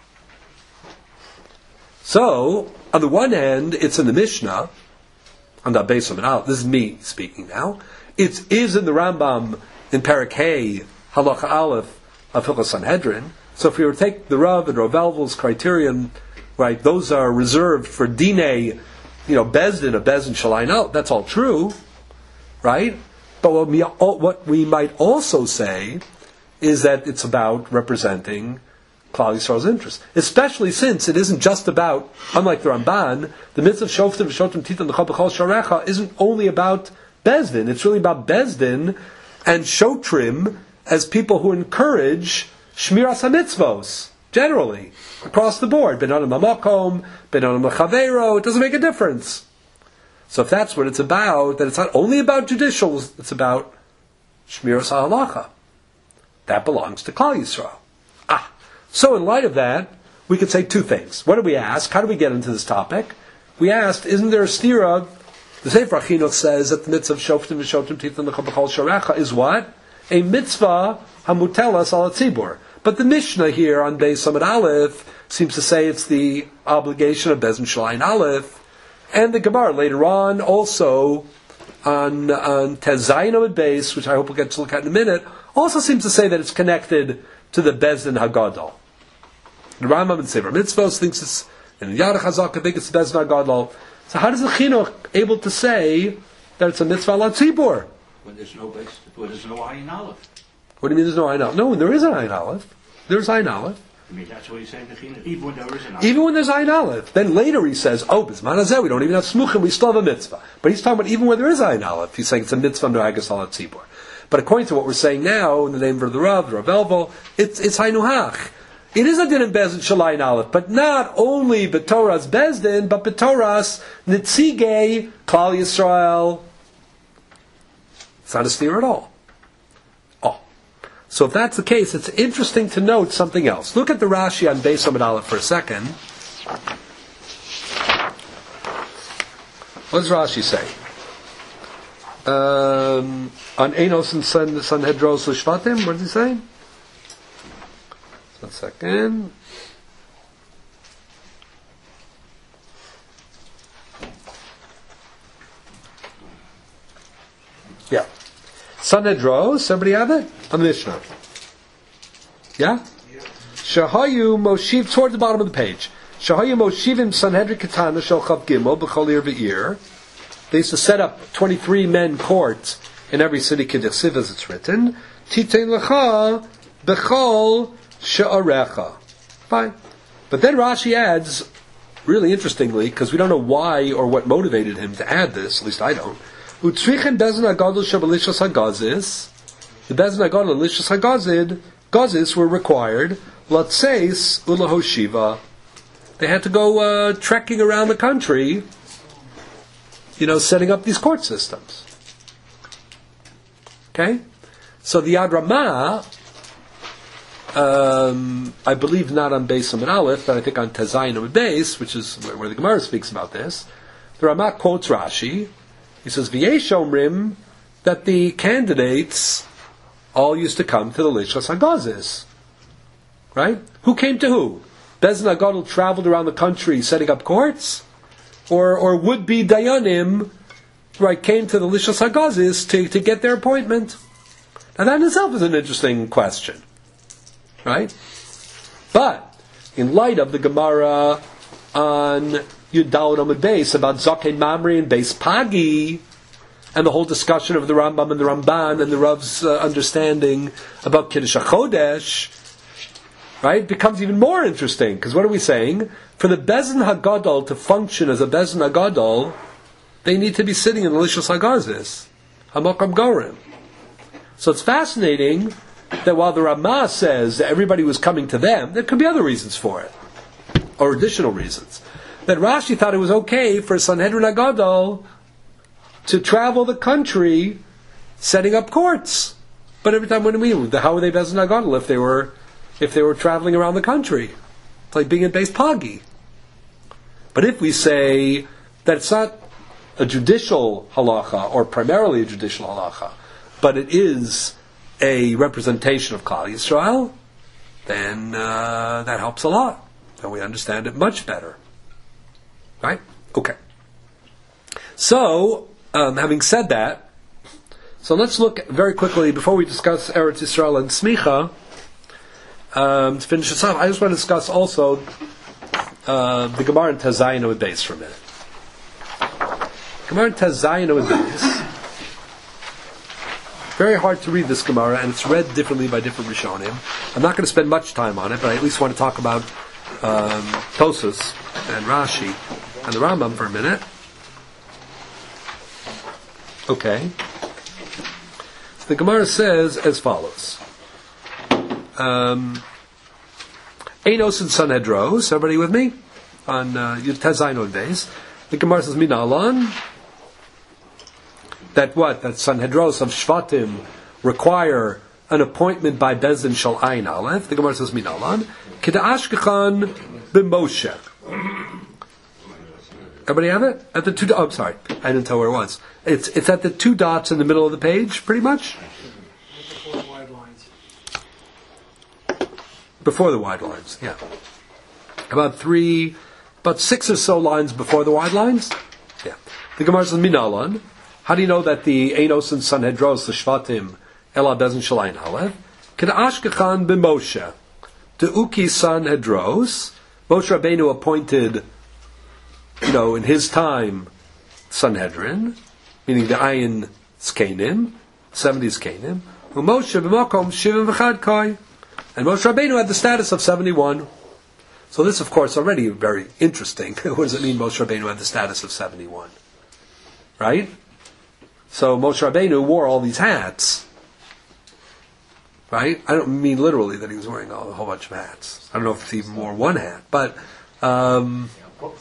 So, on the one hand, it's in the Mishnah, on the base of it out. This is me speaking now. It is in the Rambam in Perek Hey, Halacha Aleph of Hilchos Sanhedrin. So if we were to take the Rav and Rav Elvel's criterion, right, those are reserved for Dinei, you know, Bezdin, a Bezdin Shalayno. That's all true, right? But what we, what we might also say is that it's about representing Klal Yisrael's interest, especially since it isn't just about, unlike the Ramban, the mitzvah of Shoftim V'Shotim Titan L'Chol B'Chol Sharecha isn't only about Bezdin. It's really about Bezdin and Shotrim as people who encourage Shmiras HaMitzvos, generally, across the board. Ben Adam HaMakom, Ben Adam HaChavero, it doesn't make a difference. So if that's what it's about, then it's not only about judicials, it's about Shmiras HaHalacha. That belongs to Klal Yisrael. Ah, so in light of that, we could say two things. What did we ask? How did we get into this topic? We asked, isn't there a stira? The Sefer HaChinuch says that the mitzvah of Shoftim V'Shotim Titan L'Chol B'Chol Sharecha is what? A mitzvah hamutelas al tzibur. But the Mishnah here on Beis Samad Aleph seems to say it's the obligation of Bezdin Shel Ayin Aleph, and the Gemara later on also on on Tezayin Amud Beis, which I hope we'll get to look at in a minute, also seems to say that it's connected to the Bezdin HaGadol. The Rambam in Sefer Mitzvos thinks it's in Yad HaChazak, I think it's the Bezdin HaGadol. So how does the Chinuch able to say that it's a mitzvah al tzibur. When there's no base, when there's no ayin aleph. What do you mean there's no ayin aleph? No, there is an ayin aleph. There's ayin aleph. I mean, that's what he's saying. Even when there is an aleph. Even when there's ayin aleph. Then later he says, oh, b'zman hazeh, we don't even have smuchim, we still have a mitzvah. But he's talking about even where there is ayin aleph. He's saying it's a mitzvah noagas al tzibur. But according to what we're saying now, in the name of the Rav, the Rav Elvo, it's it's haynuhach. It is a din in Bezdin Shalayin Aleph, but not only B'Torah's Bezdin, but B'Torah's Nitzigei Klal Yisrael. It's not a steer at all. Oh. So if that's the case, it's interesting to note something else. Look at the Rashi on Beis Amud Aleph for a second. What does Rashi say? Um, on Enos and Sanhedros L'Shvatim, what does he say? One second. Yeah. Sanhedros, somebody have it? On the Mishnah. Yeah? Shahayu Moshiv, toward the bottom of the page. Shahayu Moshivim Sanhedrin Katana Shel Chav Gimel B'chol Ir V'ir. They used to set up twenty-three men courts in every city, Kedesiv, as it's written. Titein Lecha B'chol Sha'arecha. Fine. But then Rashi adds, really interestingly, because we don't know why or what motivated him to add this, at least I don't. Utzrichem bezin agadol shabalishas hagazis. The bezin agadol lishas hagazid, gazis were required, latseis ulahoshiva. They had to go uh, trekking around the country, you know, setting up these court systems. Okay? So the Yad Ramah, Um, I believe not on Beis Amud Aleph, but I think on Tezayin Amud Beis, which is where, where the Gemara speaks about this. The Ramah quotes Rashi. He says, "V'yesh omrim," that the candidates all used to come to the Lishas Hagazis. Right? Who came to who? Bezdin Hagadol traveled around the country setting up courts, or or would-be Dayanim, right, came to the Lishas Hagazis to to get their appointment. Now that in itself is an interesting question. Right? But, in light of the Gemara on Yud Daled Amud Beis about Zaken Mamri and Beis Pagi, and the whole discussion of the Rambam and the Ramban and the Rav's uh, understanding about Kiddush HaChodesh, right, becomes even more interesting. Because what are we saying? For the Bezdin HaGadol to function as a Bezdin HaGadol, they need to be sitting in the Lishos HaGazis, Hamakam Gorim. So it's fascinating that while the Ramah says that everybody was coming to them, there could be other reasons for it, or additional reasons. That Rashi thought it was okay for Sanhedrin Hagadol to travel the country setting up courts. But every time, what do we mean? How were they Bezdin Hagadol if they were if they were traveling around the country? It's like being in Beis Pagi. But if we say that it's not a judicial halacha, or primarily a judicial halacha, but it is a representation of Klal Yisrael, then uh, that helps a lot. And we understand it much better. Right? Okay. So, um, having said that, so let's look very quickly, before we discuss Eretz Yisrael and Smicha, um, to finish this off, I just want to discuss also uh, the Gemara in Tezayin Amud Beis for a minute. Gemara in Tezayin Amud Beis. Very hard to read this Gemara, and it's read differently by different Rishonim. I'm not going to spend much time on it, but I at least want to talk about um, Tosas and Rashi and the Rambam for a minute. Okay. The Gemara says as follows. Um, Enos and Sanhedros, everybody with me? On Yud Tezayin Amud Beis. The Gemara says, Minalan, that what? That Sanhedros of Shvatim require an appointment by Bezdin Shal Ayin Aleph. The Gemara says, Minalan, K'da'ashkechan b'Moshe. Everybody have it? At the two, oh, I'm sorry. I didn't tell where it was. It's it's at the two dots in the middle of the page, pretty much. Before the wide lines. Before the wide lines, yeah. About three, about six or so lines before the wide lines. Yeah. The Gemara says, Minalan. How do you know that the Enos and Sanhedros, the Shvatim, Ela Bezdin Shal Ayin Aleph, K'da'ashkechan b'Moshe, to Uki Sanhedros, Moshe Rabbeinu appointed, you know, in his time, Sanhedrin, meaning the ayin Zkenim, seventy Zkenim, who Moshe b'makom shivim v'chad koi, and Moshe Rabbeinu had the status of seventy-one. So this, of course, already very interesting. What does it mean Moshe Rabbeinu had the status of seventy-one? Right? So Moshe Rabbeinu wore all these hats. Right? I don't mean literally that he was wearing a whole bunch of hats. I don't know if he even wore one hat, but um,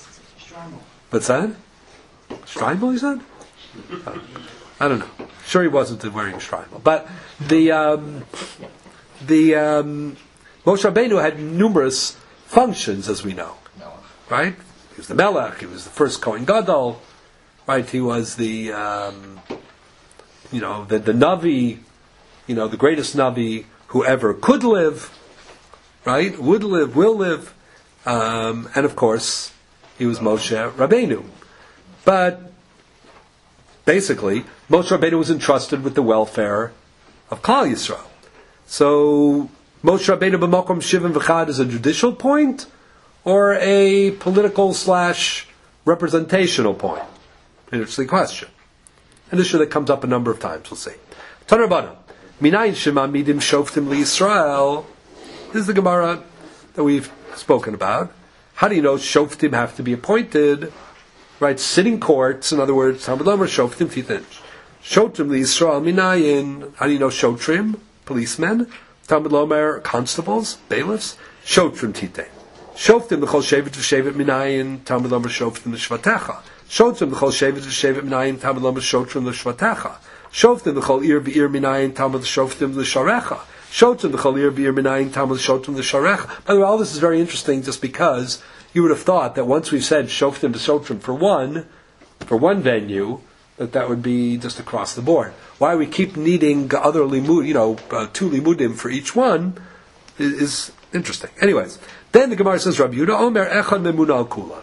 what's that? Streimel, he said? Uh, I don't know. Sure, he wasn't wearing Streimel, but the um, the um, Moshe Rabbeinu had numerous functions, as we know. Right? He was the Melech. He was the first Kohen Gadol. Right? He was the um, you know the the Navi. You know, the greatest Navi who ever could live, right? Would live, will live. Um, and of course, he was Moshe Rabbeinu. But, basically, Moshe Rabbeinu was entrusted with the welfare of Klal Yisrael. So, Moshe Rabbeinu b'makom shivim v'chad is a judicial point, or a political slash representational point? Interesting question. An issue that comes up a number of times, we'll see. Taner Bana. Minayin shemamidim shoftim liYisrael. This is the Gemara that we've spoken about. How do you know shoftim have to be appointed? Right, sitting courts. In other words, Talmud Lomer shoftim titin. Shoftim liYisrael minayin. How do you know shotrim? Policemen. Talmud Lomer constables, bailiffs. Shotrim titin. Shoftim l'chol shevet v'shevet minayin. Talmud Lomer shoftim l'shvatecha. Shotrim l'chol shevet v'shevet minayin. Talmud Lomer shotrim l'shvatecha. Shoftim l'chol ir v'ir minayin Talmud shoftim l'sharecha. Shoftim l'chol ir v'ir minayin Talmud shoftim l'sharecha. By the way, all this is very interesting, just because you would have thought that once we've said shoftim l'shoftim for one, for one venue, that that would be just across the board. Why we keep needing other limud, you know, uh, two limudim for each one, is, is interesting. Anyways, then the Gemara says, Rabbi Yehuda Omer echad memuna al kulan.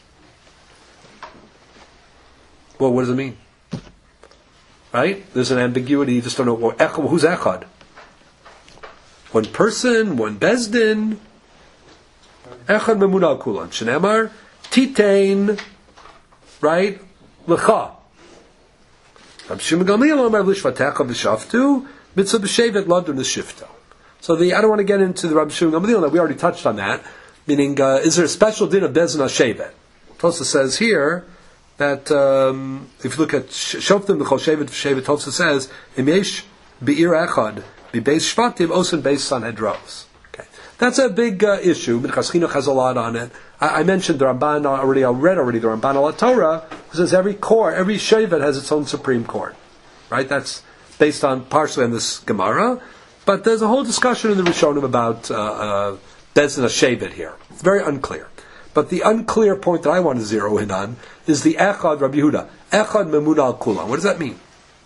Well, what does it mean? Right? There's an ambiguity. You just don't know well, echad, who's echad. One person, one bezdin. Echad memuna al kulan. Shenemar titain. Right? Lecha. Rabbi Shimon Gamliel Omer lishvatecha v'shaftu mitzvah b'shevet ladun l'shifto. So the I don't want to get into the Rabbi Shimon Gamliel. We already touched on that. Meaning, uh, is there a special din of bezdin hashevet? Tosa says here that um, if you look at Shoftim B'chol Shevet V'Shevet, Tosfos says Im Yesh Be'ir Echad B'Beis Shvatim Osen Beis Sanhedros. Okay, that's a big uh, issue. Minchas Chinuch has a lot on it. I, I mentioned the Ramban already. I read already the Ramban al Torah, who says every court, every Shevet has its own supreme court. Right? That's based on partially on this Gemara, but there's a whole discussion in the Rishonim about uh, uh, Bezdin Shevet here. It's very unclear. But the unclear point that I want to zero in on is the Echad Rabbi Yehuda. Echad Memuna al Kulan. What does that mean?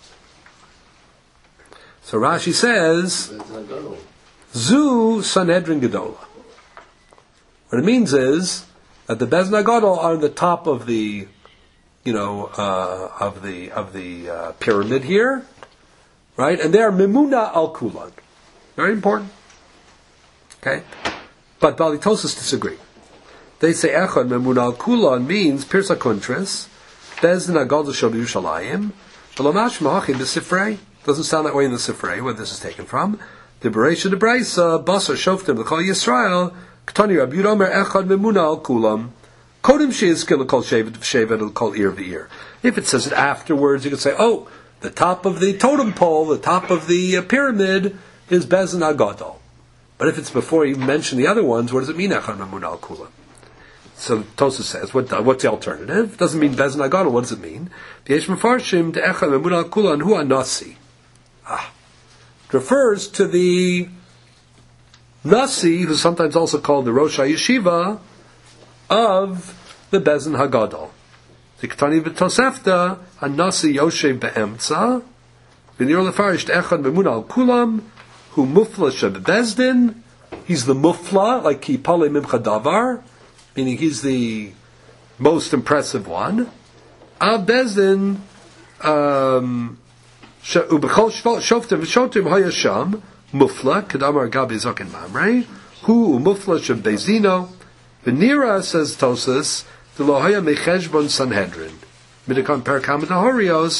So Rashi says, Zu Sanhedrin Gedola. What it means is that the Bezdin Gadol are on the top of the, you know, uh, of the of the uh, pyramid here, right? And they are Memuna al Kulan. Very important. Okay, but Bali Tosas disagree. They say Echad Memuna al Kulan means Pirsa Kuntris, Bezdin Agadol Shel Yerushalayim, Shalomash Mahachim B'Sifrei. Doesn't sound that way in the Sifrei, where this is taken from. The Bereisha de Braisa, Basar Shoftim L'Kol Yisrael, Ketani Rabbi Yehuda Omer Echad Memuna al Kulam, Kodim Sheizkel L'Kol Shevet V'Shevet L'Kol Ir V'Ir. If it says it afterwards, you could say, oh, the top of the totem pole, the top of the uh, pyramid is Bezdin Agadol. But if it's before you mention the other ones, what does it mean Echad Memuna al Kulam? So Tosfos says, what, what's the alternative? It doesn't mean Bezdin Agadol. What does it mean? V'yesh mefarshim de'echad memuna al kulan hu anasi. Ah, it refers to the nasi, who's sometimes also called the Rosh HaYeshiva of the Bezdin Hagadol. Diktani v'tosefta anasi yoshev be'emtza v'nir lefarish de'echad memuna al kulam hu mufla sheb Bezdin. He's the mufla, like ki pale mimcha davar, meaning he's the most impressive one. Al Bezdin, um, ubechol shoftim v'shotim hayasham mufla kedamar gabi zokin mamrei hu mufla shem bezino v'nira, says Tosas, the lohaya mecheshbon Sanhedrin midikon perkam horios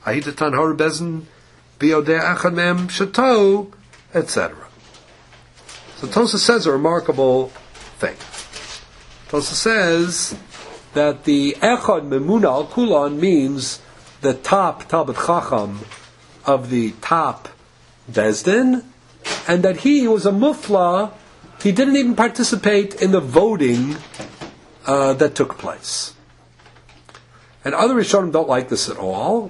Ahitatan Hor Bezin Biodei Echad Mem Shato, et cetera. So Tosa says a remarkable thing. Tosa says that the Echad Memuna Al Kulan means the top Talmid Chacham of the top Bezdin, and that he was a mufla. He didn't even participate in the voting uh, that took place. And other Rishonim don't like this at all,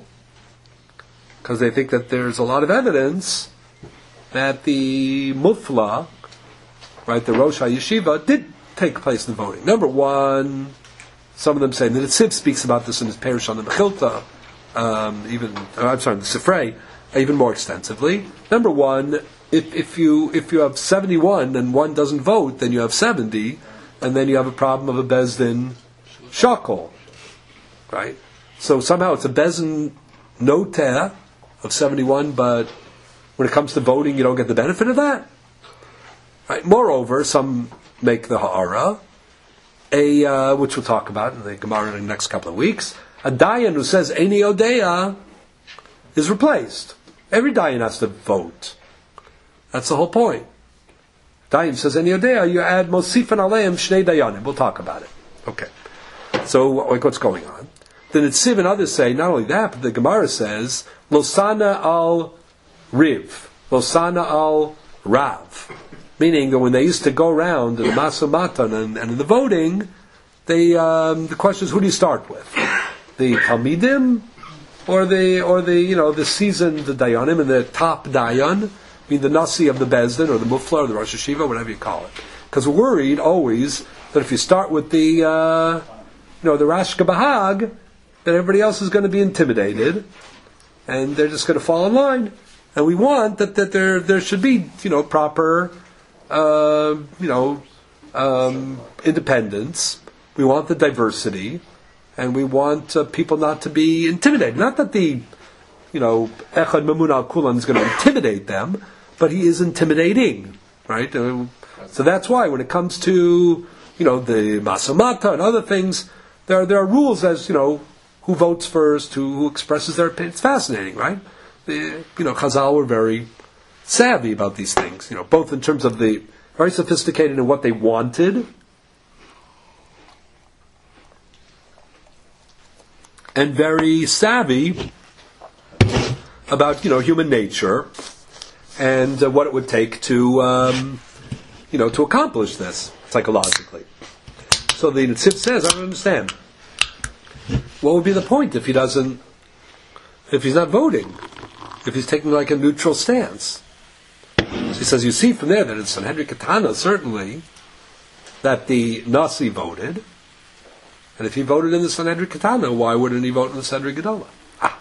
because they think that there's a lot of evidence that the mufla, right, the Rosh HaYeshiva, did take place in the voting. Number one, some of them say, that the Tziv speaks about this in his Perush on the Mechilta, um, even, uh, I'm sorry, the Sifrei, even more extensively. Number one, if, if you if you have seventy-one and one doesn't vote, then you have seventy, and then you have a problem of a Bezdin Shakol. Right? So somehow it's a Bezdin Noteh of seventy-one, but when it comes to voting, you don't get the benefit of that. Right? Moreover, some make the Ha'ara, a uh, which we'll talk about in the Gemara in the next couple of weeks. A Dayan who says Eini Odeya is replaced. Every Dayan has to vote. That's the whole point. Dayan says Eini Odeya, you add Mosifan Aleim Shnei Dayanim. We'll talk about it. Okay. So, like, what's going on? The Netziv and others say, not only that, but the Gemara says, Losana al Riv, Losana al Rav. Meaning that when they used to go around in the Masu Matan and, and in the voting, they, um, the question is, who do you start with? The Talmidim, or the, or the, you know, the seasoned Dayanim, and the top Dayan, I mean the Nasi of the Bezdin, or the Mufla, or the Rosh Hashiva, whatever you call it. Because we're worried always that if you start with the, uh, you know, the Rashka Bahag, that everybody else is going to be intimidated, and they're just going to fall in line. And we want that, that there there should be, you know, proper, uh, you know, um, independence. We want the diversity, and we want uh, people not to be intimidated. Not that the, you know, Echad Memun Al Kulan is going to intimidate them, but he is intimidating, right? Uh, so that's why when it comes to, you know, the Masamata and other things, there are, there are rules as, you know, who votes first, who, who expresses their opinion. It's fascinating, right? The, you know, Chazal were very savvy about these things, you know, both in terms of the, very sophisticated in what they wanted, and very savvy about, you know, human nature and uh, what it would take to, um, you know, to accomplish this psychologically. So the Netziv says, I don't understand. What would be the point if he doesn't, if he's not voting, if he's taking like a neutral stance? So he says, you see from there that in Sanhedrin Ketana, certainly, that the Nasi voted, and if he voted in the Sanhedrin Ketana, why wouldn't he vote in the Sanhedrin Gedolah? Ah.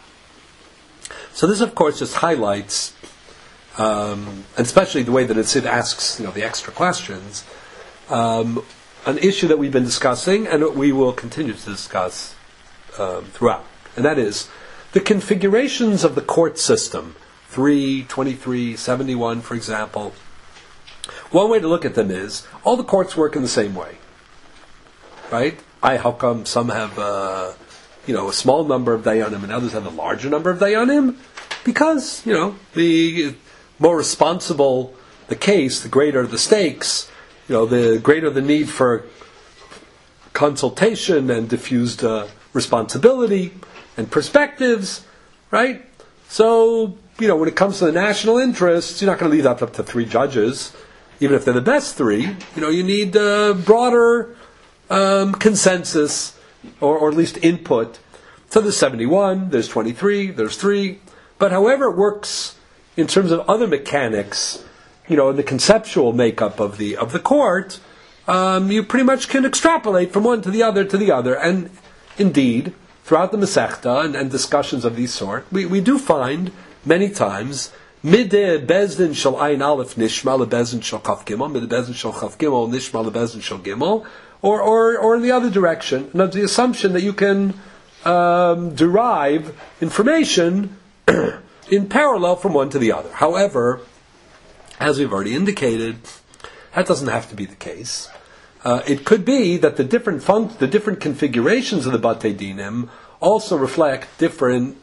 So this, of course, just highlights, um, and especially the way that Netziv asks, you know, the extra questions, um, an issue that we've been discussing, and we will continue to discuss um, throughout. And that is, the configurations of the court system, three, twenty-three, seventy-one, for example. One way to look at them is, all the courts work in the same way. Right? I, how come some have, uh, you know, a small number of dayanim and others have a larger number of dayanim? Because, you know, the more responsible the case, the greater the stakes, you know, the greater the need for consultation and diffused uh, responsibility and perspectives, right? So, you know, when it comes to the national interests, you're not going to leave that up to three judges, even if they're the best three. You know, you need uh, broader um, consensus, or, or at least input. So there's seventy-one, there's twenty-three, there's three. But however it works in terms of other mechanics, you know, in the conceptual makeup of the of the court, um, you pretty much can extrapolate from one to the other to the other. And indeed, throughout the Masechta and, and discussions of these sort, we, we do find many times mideh bezdin shel ayin aleph nishma lebezdin shel chaf gimel, mideh bezdin shel chaf gimel nishma lebezdin shel gimel, or or or in the other direction. And the assumption that you can um, derive information in parallel from one to the other. However, as we've already indicated, that doesn't have to be the case. Uh, it could be that the different func- the different configurations of the Batei Dinim also reflect different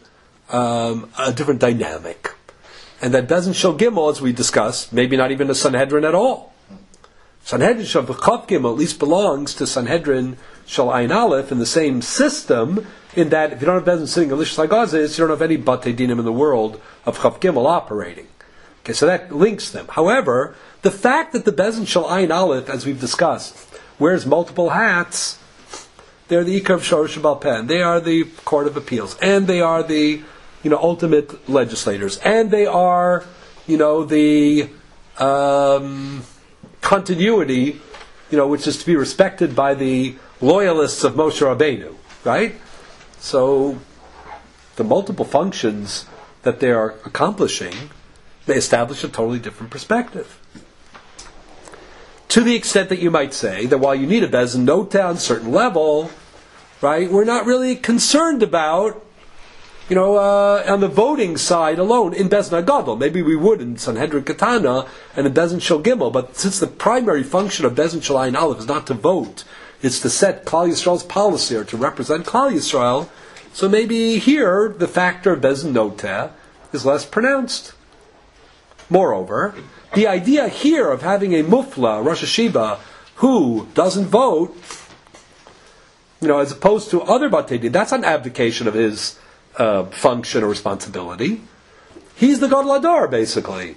um, a different dynamic. And that Beis Din Shel Gimel, as we discussed, maybe not even a Sanhedrin at all. Sanhedrin Shel Chav Gimel at least belongs to Sanhedrin Shel Ayin Aleph in the same system, in that if you don't have Beis Din sitting in Lishus HaGazis, you don't have any Batei Dinim in the world of Chav Gimel operating. Okay, so that links them. However, the fact that the Beis Din Shel Ayin Aleph, as we've discussed, wears multiple hats, they're the Ikar of Shorosh Shebal Peh, they are the Court of Appeals, and they are the, you know, ultimate legislators, and they are, you know, the um, continuity, you know, which is to be respected by the loyalists of Moshe Rabbeinu, right? So, the multiple functions that they are accomplishing, they establish a totally different perspective. To the extent that you might say that while you need a Beis Din Noteh on a certain level, right, we're not really concerned about, you know, uh, on the voting side alone in Beis Din HaGadol. Maybe we would in Sanhedrin Katana and in Beis Din Shel Gimel, but since the primary function of Beis Din Shel Ayin Aleph is not to vote, it's to set Klal Yisrael's policy or to represent Klal Yisrael, so maybe here the factor of Beis Din Noteh is less pronounced. Moreover, the idea here of having a mufla, Rosh Hashiva, who doesn't vote, you know, as opposed to other Batei Din, that's an abdication of his uh, function or responsibility. He's the Gadol Hador, basically.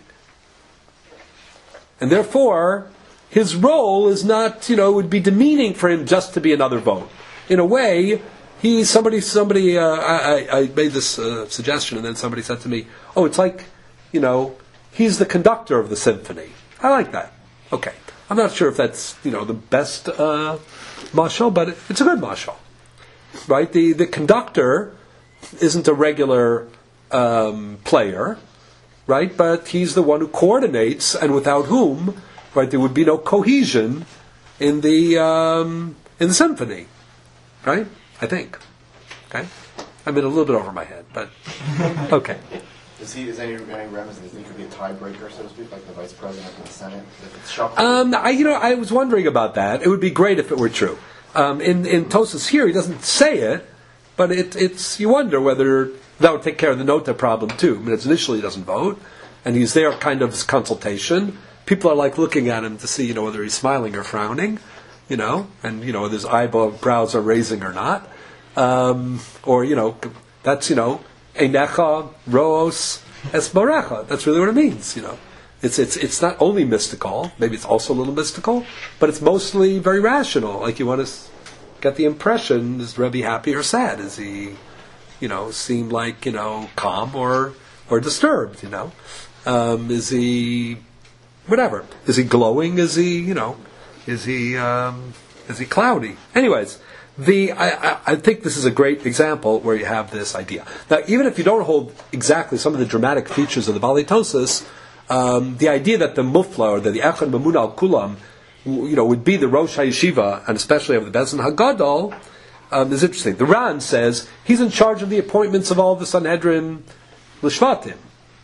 And therefore, his role is not, you know, it would be demeaning for him just to be another vote. In a way, he, somebody, somebody, uh, I, I made this uh, suggestion, and then somebody said to me, oh, it's like, you know, he's the conductor of the symphony. I like that. Okay. I'm not sure if that's, you know, the best uh, mashal, but it's a good mashal. Right? The the conductor isn't a regular um, player, right? But he's the one who coordinates, and without whom, right, there would be no cohesion in the um, in the symphony. Right? I think. Okay? I'm in a little bit over my head, but okay. Is he? Is any any remnants? Is he could be a tiebreaker, so to speak, like the vice president of the Senate? If it's shuffled? Um, I, you know, I was wondering about that. It would be great if it were true. Um, in in Tosas here, he doesn't say it, but it, it's you wonder whether that would take care of the Nota problem too. I mean, it's initially he doesn't vote, and he's there kind of as consultation. People are like looking at him to see, you know, whether he's smiling or frowning, you know, and you know whether his eyebrows are raising or not, um, or you know, that's you know. Einecha, Roos, Esmarecha. That's really what it means, you know. It's it's it's not only mystical, maybe it's also a little mystical, but it's mostly very rational. Like you want to get the impression, is Rebbe happy or sad? Is he, you know, seem like, you know, calm or or disturbed, you know? Um, is he whatever? Is he glowing? Is he, you know, is he um, is he cloudy? Anyways, The I, I, I think this is a great example where you have this idea. Now, even if you don't hold exactly some of the dramatic features of the Balei Tosas, um, the idea that the mufla or that the Echad Mamun al Kulam, you know, would be the Rosh HaYeshiva and especially of the Beis Din HaGadol, um, is interesting. The Ran says he's in charge of the appointments of all the Sanhedrin L'Shvatim.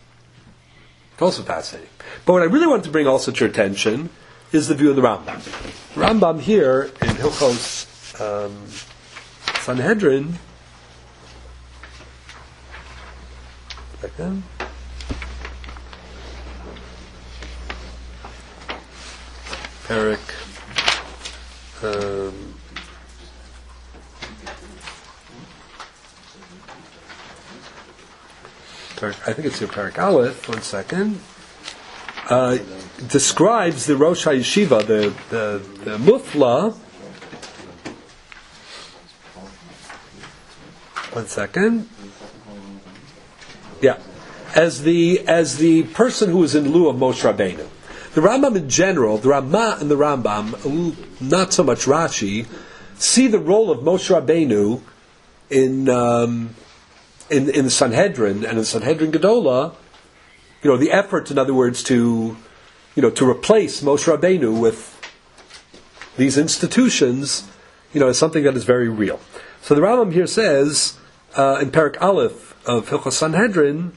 Also fascinating. But what I really want to bring also to your attention is the view of the Rambam. The Rambam here in Hilchos Um, Sanhedrin. Second. Perik. Um, Perik, I think it's your Perik Aleph. One second. Uh, describes the Rosh HaYeshiva, the the, the Mufla. One second. Yeah, as the as the person who is in lieu of Moshe Rabbeinu. The Rambam in general, the Ramah and the Rambam, not so much Rashi, see the role of Moshe Rabbeinu in um, in in the Sanhedrin and in Sanhedrin Gedola. You know, the effort, in other words, to you know to replace Moshe Rabbeinu with these institutions, you know, is something that is very real. So the Rambam here says. Uh, in Perik Aleph of Hilchos Sanhedrin,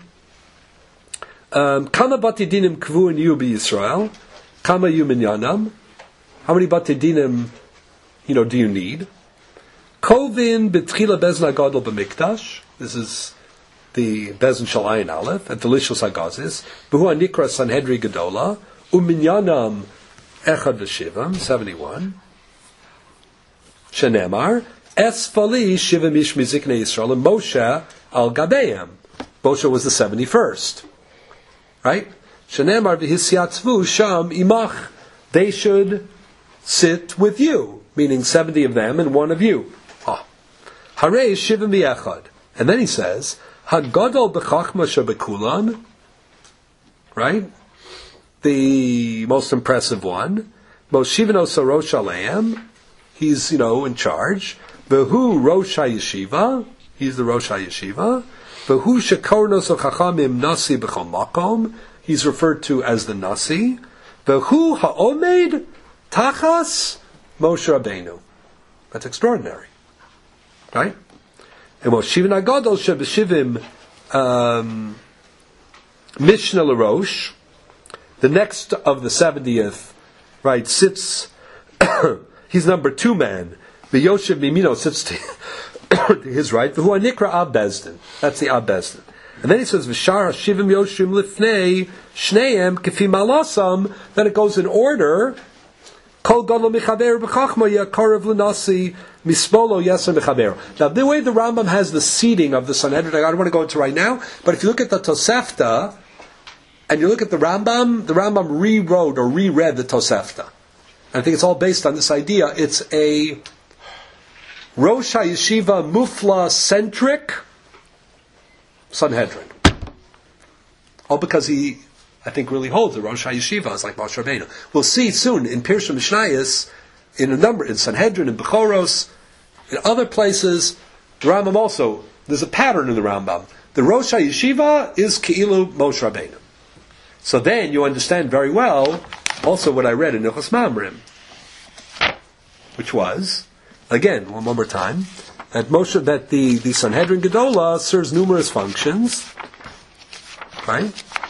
Kama Batei Dinim Kvuin Yu B'Yisrael, Kama Yu Minyanam. How many Batei Dinim, you know, do you need? Kovin B'Tchila Beis Din HaGadol B'Mikdash. This is the Bezin Shal Ayin Aleph, at the Lishos HaGazis, V'hu HaNikra Sanhedri Gedola, U'minyanam Echad V'Shivam, seventy-one, Shenemar, Es Fali Shivam Ish Miziknei Yisrael, and Moshe Al Gabeim. Moshe was the seventy-first. Right? Shenemar V'Hisyatzvu Sham Imach. They should sit with you, meaning seventy of them and one of you. Ah. Harei Shivam V'Echad. And then he says, Hagadol B'Chachma Shebekulan, right? The most impressive one. Moshivino Sarosh Aleim. He's, you know, in charge. V'hu Rosh HaYeshiva. He's the Rosh HaYeshiva. V'hu Shekornos Chachamim Nasi B'chol Makom. He's referred to as the Nasi. V'hu Ha'omed Tachas Moshe Rabbeinu. That's extraordinary. Right? And Moshivin HaGadol Shebeshivim um, Mishnah LaRosh, the next of the seventieth, right, sits, he's number two man. V'Yoshev Mimino sits to his right. V'hu HaNikra Ab Bezdin. That's the Ab Bezdin. And then he says, V'shar Shivim Yoshim Lifnei Shneim Kefi Malasam. Then it goes in order. Kol Gadol Michaber B'Chachma Yakorav L'Nasi Mispolo Yasser Mechaber. Now, the way the Rambam has the seating of the Sanhedrin, I don't want to go into right now, but if you look at the Tosefta, and you look at the Rambam, the Rambam rewrote or reread the Tosefta. And I think it's all based on this idea. It's a Rosh HaYeshiva Mufla-centric Sanhedrin. All because he, I think, really holds the Rosh HaYeshiva is like Moshe Rabbeinu. We'll see soon in Pirsha Mishnayos, in a number, in Sanhedrin, in Bechoros, in other places, the Rambam also, there's a pattern in the Rambam. The Rosh HaYeshiva is Ke'ilu Moshe Rabbeinu. So then you understand very well also what I read in Hilchos Mamrim, which was, again, one more time, that Moshe, that the, the Sanhedrin Gedola serves numerous functions, right?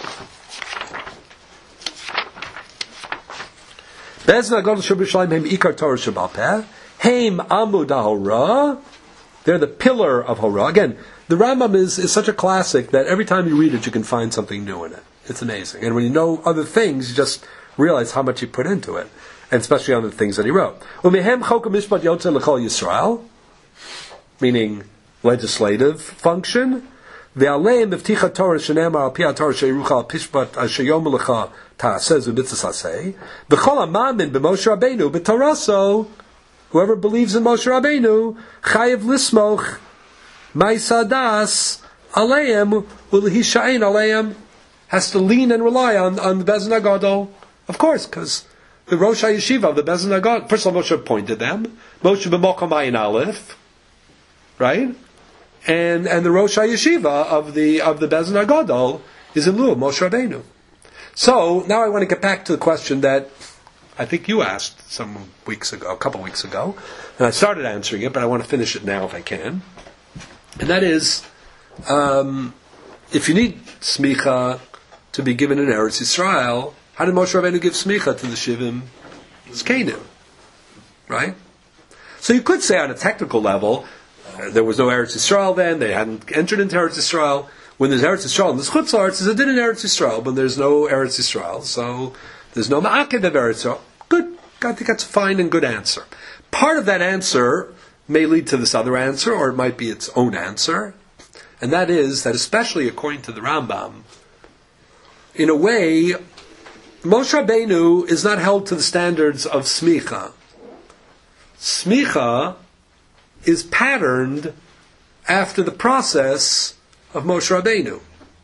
Bezna Gadol Shebushalayim Hem Ikar Torah Shebal Peh Hem Amud HaHorah. They're the pillar of Horah. Again, the Rambam is, is such a classic that every time you read it, you can find something new in it. It's amazing. And when you know other things, you just realize how much he put into it. And especially on the things that he wrote. Umehem Chok HaMishpat Yotzeh L'Chol Yisrael, meaning legislative function. Ve'aleim B'fticha Torah Shenemar Al Pi HaTorah She'irucha Al Pishpat Sheyom L'cha Ta'aseh Z'Mitzvah Saseh. V'chol HaMamin B'Moshe Rabbeinu B'Toraso. Whoever believes in Moshe Rabbeinu, Chayev Lismoch Maisadas Aleim U'L'Hishayin Aleim, has to lean and rely on, on the Bezin HaGadol. Of course, because the Rosh HaYeshiva of the Bezin HaGadol, first of all, Moshe appointed them. Moshe B'Mokom Ayin Aleph, right? And and the Rosh HaYeshiva of the of the Bezin HaGadol is in lieu of Moshe Rabbeinu. So now I want to get back to the question that I think you asked some weeks ago, a couple weeks ago, and I started answering it, but I want to finish it now if I can. And that is, um, if you need smicha to be given in Eretz Yisrael, how did Moshe Rabbeinu give smicha to the Shivim Zkenim? Right? So you could say on a technical level, uh, there was no Eretz Yisrael then, they hadn't entered into Eretz Yisrael. When there's Eretz Yisrael and there's Chutz La'aretz, there's a din in Eretz Yisrael, but there's no Eretz Yisrael, so there's no Ma'aked of Eretz Yisrael. Good. I think that's a fine and good answer. Part of that answer may lead to this other answer, or it might be its own answer, and that is that, especially according to the Rambam, in a way, Moshe Rabbeinu is not held to the standards of smicha. Smicha is patterned after the process of Moshe Rabbeinu.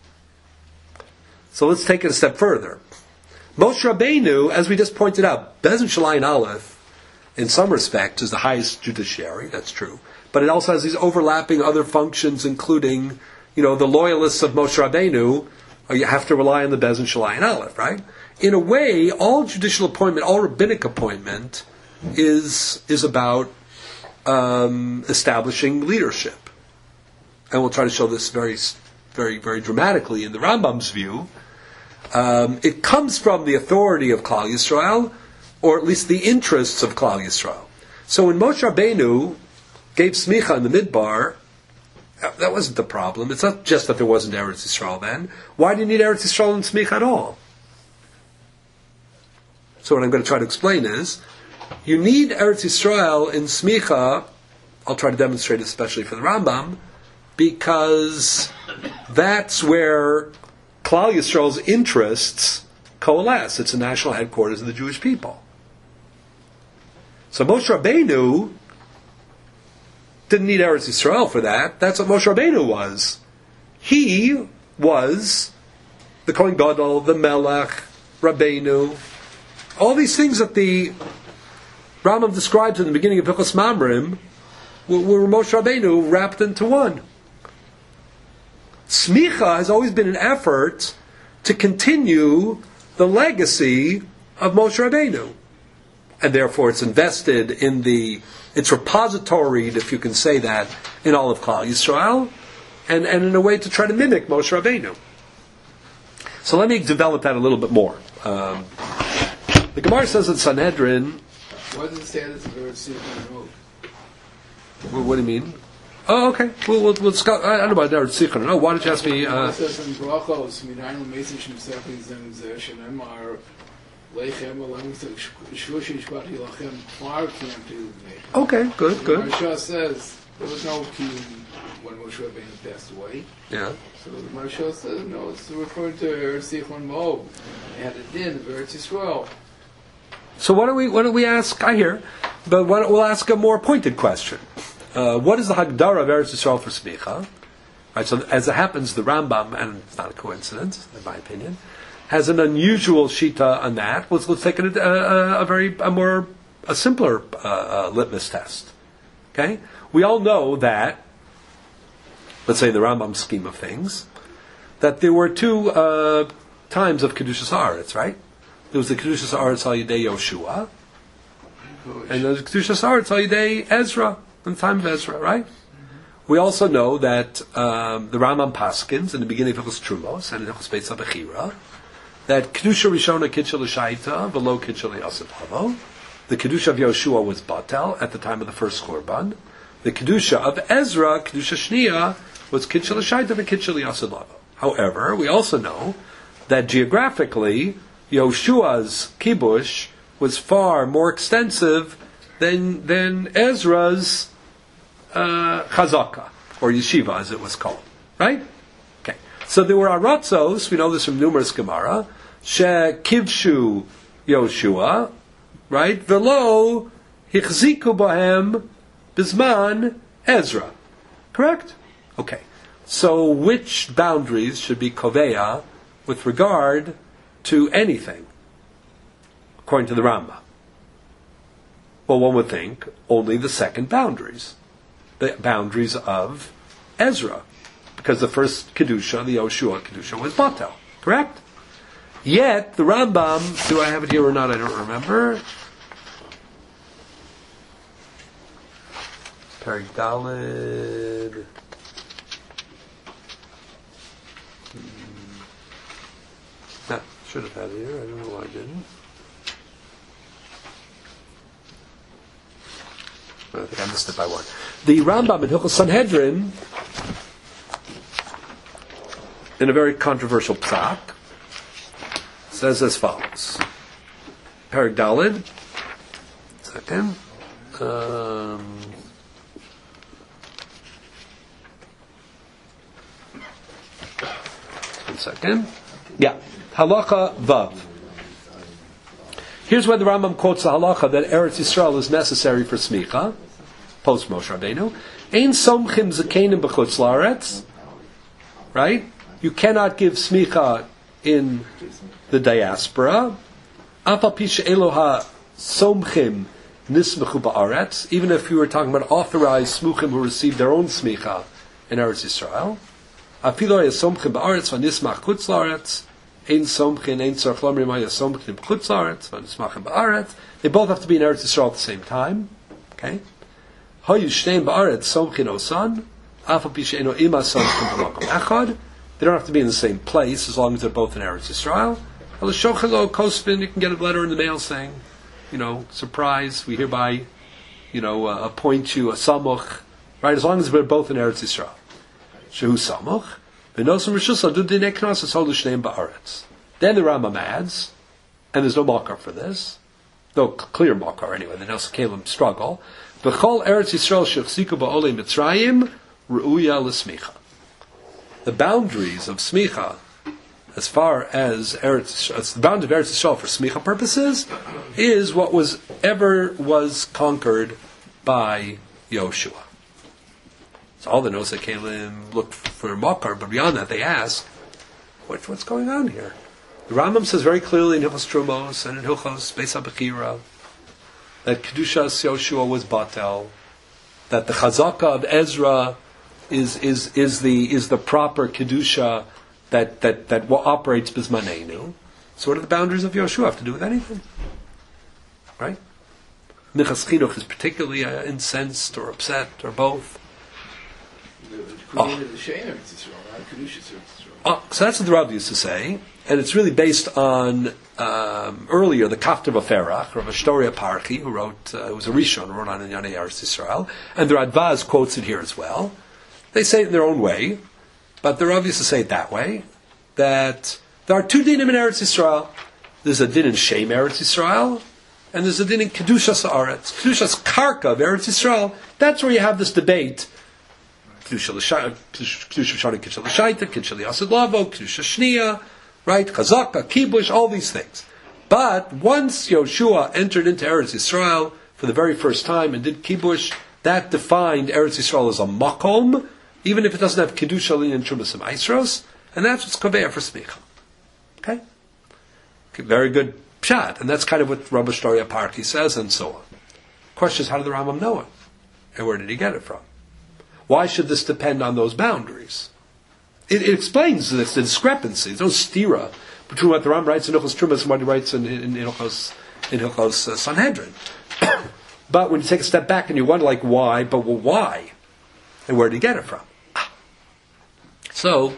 So let's take it a step further. Moshe Rabbeinu, as we just pointed out, Bezin Shel Ayin Aleph, in some respects, is the highest judiciary, that's true. But it also has these overlapping other functions, including, you know, the loyalists of Moshe Rabbeinu, you have to rely on the Bezin Shel Ayin Aleph, right? In a way, all judicial appointment, all rabbinic appointment, is is about um, establishing leadership. And we'll try to show this very, very, very dramatically in the Rambam's view. Um, it comes from the authority of Klal Yisrael, or at least the interests of Klal Yisrael. So when Moshe Rabbeinu gave smicha in the Midbar, That wasn't the problem. It's not just that there wasn't Eretz Yisrael then. Why do you need Eretz Yisrael in Smicha at all? So what I'm going to try to explain is, you need Eretz Yisrael in Smicha. I'll try to demonstrate it especially for the Rambam, because that's where Klal Yisrael's interests coalesce. It's the national headquarters of the Jewish people. So Moshe Rabbeinu didn't need Eretz Yisrael for that. That's what Moshe Rabbeinu was. He was the Kohen Gadol, the Melech, Rabbeinu, all these things that the Rambam describes in the beginning of Hilchos Mamrim were, were Moshe Rabbeinu wrapped into one. Smicha has always been an effort to continue the legacy of Moshe Rabbeinu. And therefore it's invested in the, it's repositoried, if you can say that, in all of Klal Yisrael, and, and in a way to try to mimic Moshe Rabbeinu. So let me develop that a little bit more. Um, the Gemara says in Sanhedrin... What is the status of Eretz Yisrael? Well, what do you mean? Oh, okay. We'll, we'll, we'll discuss, I don't know about Eretz Yisrael. No, why don't you ask me... Uh, it says in Brachos, Minayin L'Mesim Shemsechim Zem Zeh Shenemar Leichem Elam Shvush Yishbat Hilachem Kvar Kiyam Tilvnei. okay, good, good. Marsha says there was no kiyum when Moshe Rabbeinu passed away. Yeah. So the Marsha says, no, it's referring to Eretz Yisrael Moab. They had a din of Eretz Yisrael. So why don't we why don't we ask? I hear, but why don't, we'll ask a more pointed question. Uh, what is the Hagdara of Eretz Yisrael for Smicha? Right. So as it happens, the Rambam, and it's not a coincidence, in my opinion, has an unusual shita on that. Let's let's take a, a, a very a more a simpler uh, uh, litmus test. Okay. We all know that, let's say in the Rambam scheme of things, that there were two uh, times of Kedushas Haaretz, right? There was the Kedushas Haaretz al Yidei Yoshua, and there was the Kedushas Haaretz al Yidei Ezra, in the time of Ezra, right? Mm-hmm. We also know that um, the Rambam Paskins, in the beginning of Hilchos Trumos, and in Hilchos Beitza Bechira, that Kedusha Rishona Kitchel L'Shaita, V'lo Kitchel L'Yasef Havo. The Kedusha of Yoshua was Batel, at the time of the first Korban. The Kedusha of Ezra, Kedusha Shnia, was Kitchel L'Shaita, V'Kitchel L'Yasef Havo. However, we also know that geographically, Yoshua's kibush was far more extensive than than Ezra's uh, chazaka, or yeshiva as it was called. Right? Okay. So there were aratzos, we know this from numerous Gemara, she kivshu Yoshua, right? Velo hichziku bahem bizman Ezra. Correct? Okay. So which boundaries should be koveya with regard to anything, according to the Rambam? Well, one would think only the second boundaries, the boundaries of Ezra, because the first Kedusha, the Yoshua Kedusha, was Batel, correct? Yet, the Rambam, do I have it here or not, I don't remember. Perek Daled. No, should have had it here, I don't know why I didn't. I think I missed it by one. The Rambam in Hilchos Sanhedrin, in a very controversial psak, says as follows. Perek Daled. Second. Um, one second. Yeah. Halacha Vav. Here's where the Rambam quotes the halacha that Eretz Yisrael is necessary for smicha, post Moshe Rabbeinu. Ein somchim zakenim b'chutz laaretz. Right? You cannot give smicha in the diaspora. Afal pi she'eloha somchim nismechu ba'aretz. Even if you were talking about authorized smuchim who received their own smicha in Eretz Yisrael. Afilo ya somchim ba'aretz v'nismach chutz laaretz. Ein somchin, ein tzarch lomrim haya somchim b'chutz laaretz v'nismachim ba'aretz. They both have to be in Eretz Yisrael at the same time. Okay? Hayu shtein ba'aretz somchin osan. Afal pi she'eno ima somchim b'makom echad. They don't have to be in the same place as long as they're both in Eretz Yisrael. Alashochello kospin, you can get a letter in the mail saying, you know, surprise, we hereby, you know, uh, appoint you a samuch, right? As long as we're both in Eretz Yisrael. shehu samuch, v'nosam rishus adu dinei knas holu shneim ba'aretz. Then the Rambam adds, and there's no makar for this, no clear makar anyway, the Nosei Kelim struggle, v'chol Eretz Yisrael shechziku ba'olei Mitzrayim, ru'uya l'smicha. The boundaries of smicha, as far as Eretz, as the boundary of Eretz Yisrael for smicha purposes, is what was ever was conquered by Yoshua. So all the Nosei Kelim look for makar, but beyond that they ask, what, what's going on here? The Rambam says very clearly in Hilchos Trumos and in Hilchos Beis HaBechira that Kedushas Yoshua was batel, that the Chazaka of Ezra is is is the is the proper Kedusha that that that operates Bismanenu. So what do the boundaries of Yoshua have to do with anything? Right? Minchas Chinuch is particularly uh, incensed or upset or both. Created the Shein Eretz Yisrael, not Kedushas Eretz Yisrael. Oh, so that's what the Rav used to say, and it's really based on um, earlier the Kafter Baferach, Rav Ashtoria Parchi, who wrote, uh, who was a Rishon, who wrote on Inyanei Eretz Yisrael, and the Radvaz quotes it here as well. They say it in their own way, but the Rav used to say it that way, that there are two dinim in Eretz Yisrael. There's a din in Shem Eretz Yisrael, and there's a din in Kedushas Aretz. Kedushas Karka of Eretz Yisrael, that's where you have this debate. Kedusha l'shaita, Kedusha l'shaita, Kedusha l'yasid lavo, Kedusha shniya, right? Chazaka, kibush, all these things. But once Yoshua entered into Eretz Yisrael for the very first time and did kibush, that defined Eretz Yisrael as a makom, even if it doesn't have Kedusha l'in and Trumas and Maisros, and that's what's kaveya for smicha. Okay? Okay? Very good pshat, and that's kind of what Rabbi Shtoria Parki says, and so on. Question is, how did the Rambam know it? And where did he get it from? Why should this depend on those boundaries? It, it explains this, the discrepancy. There's no stira between what the Rambam writes in Hilchos Trumas and what he writes in, in, in Hilchos, in Hilchos uh, Sanhedrin. But when you take a step back and you wonder, like, why, but well, why? And where did he get it from? Ah. So,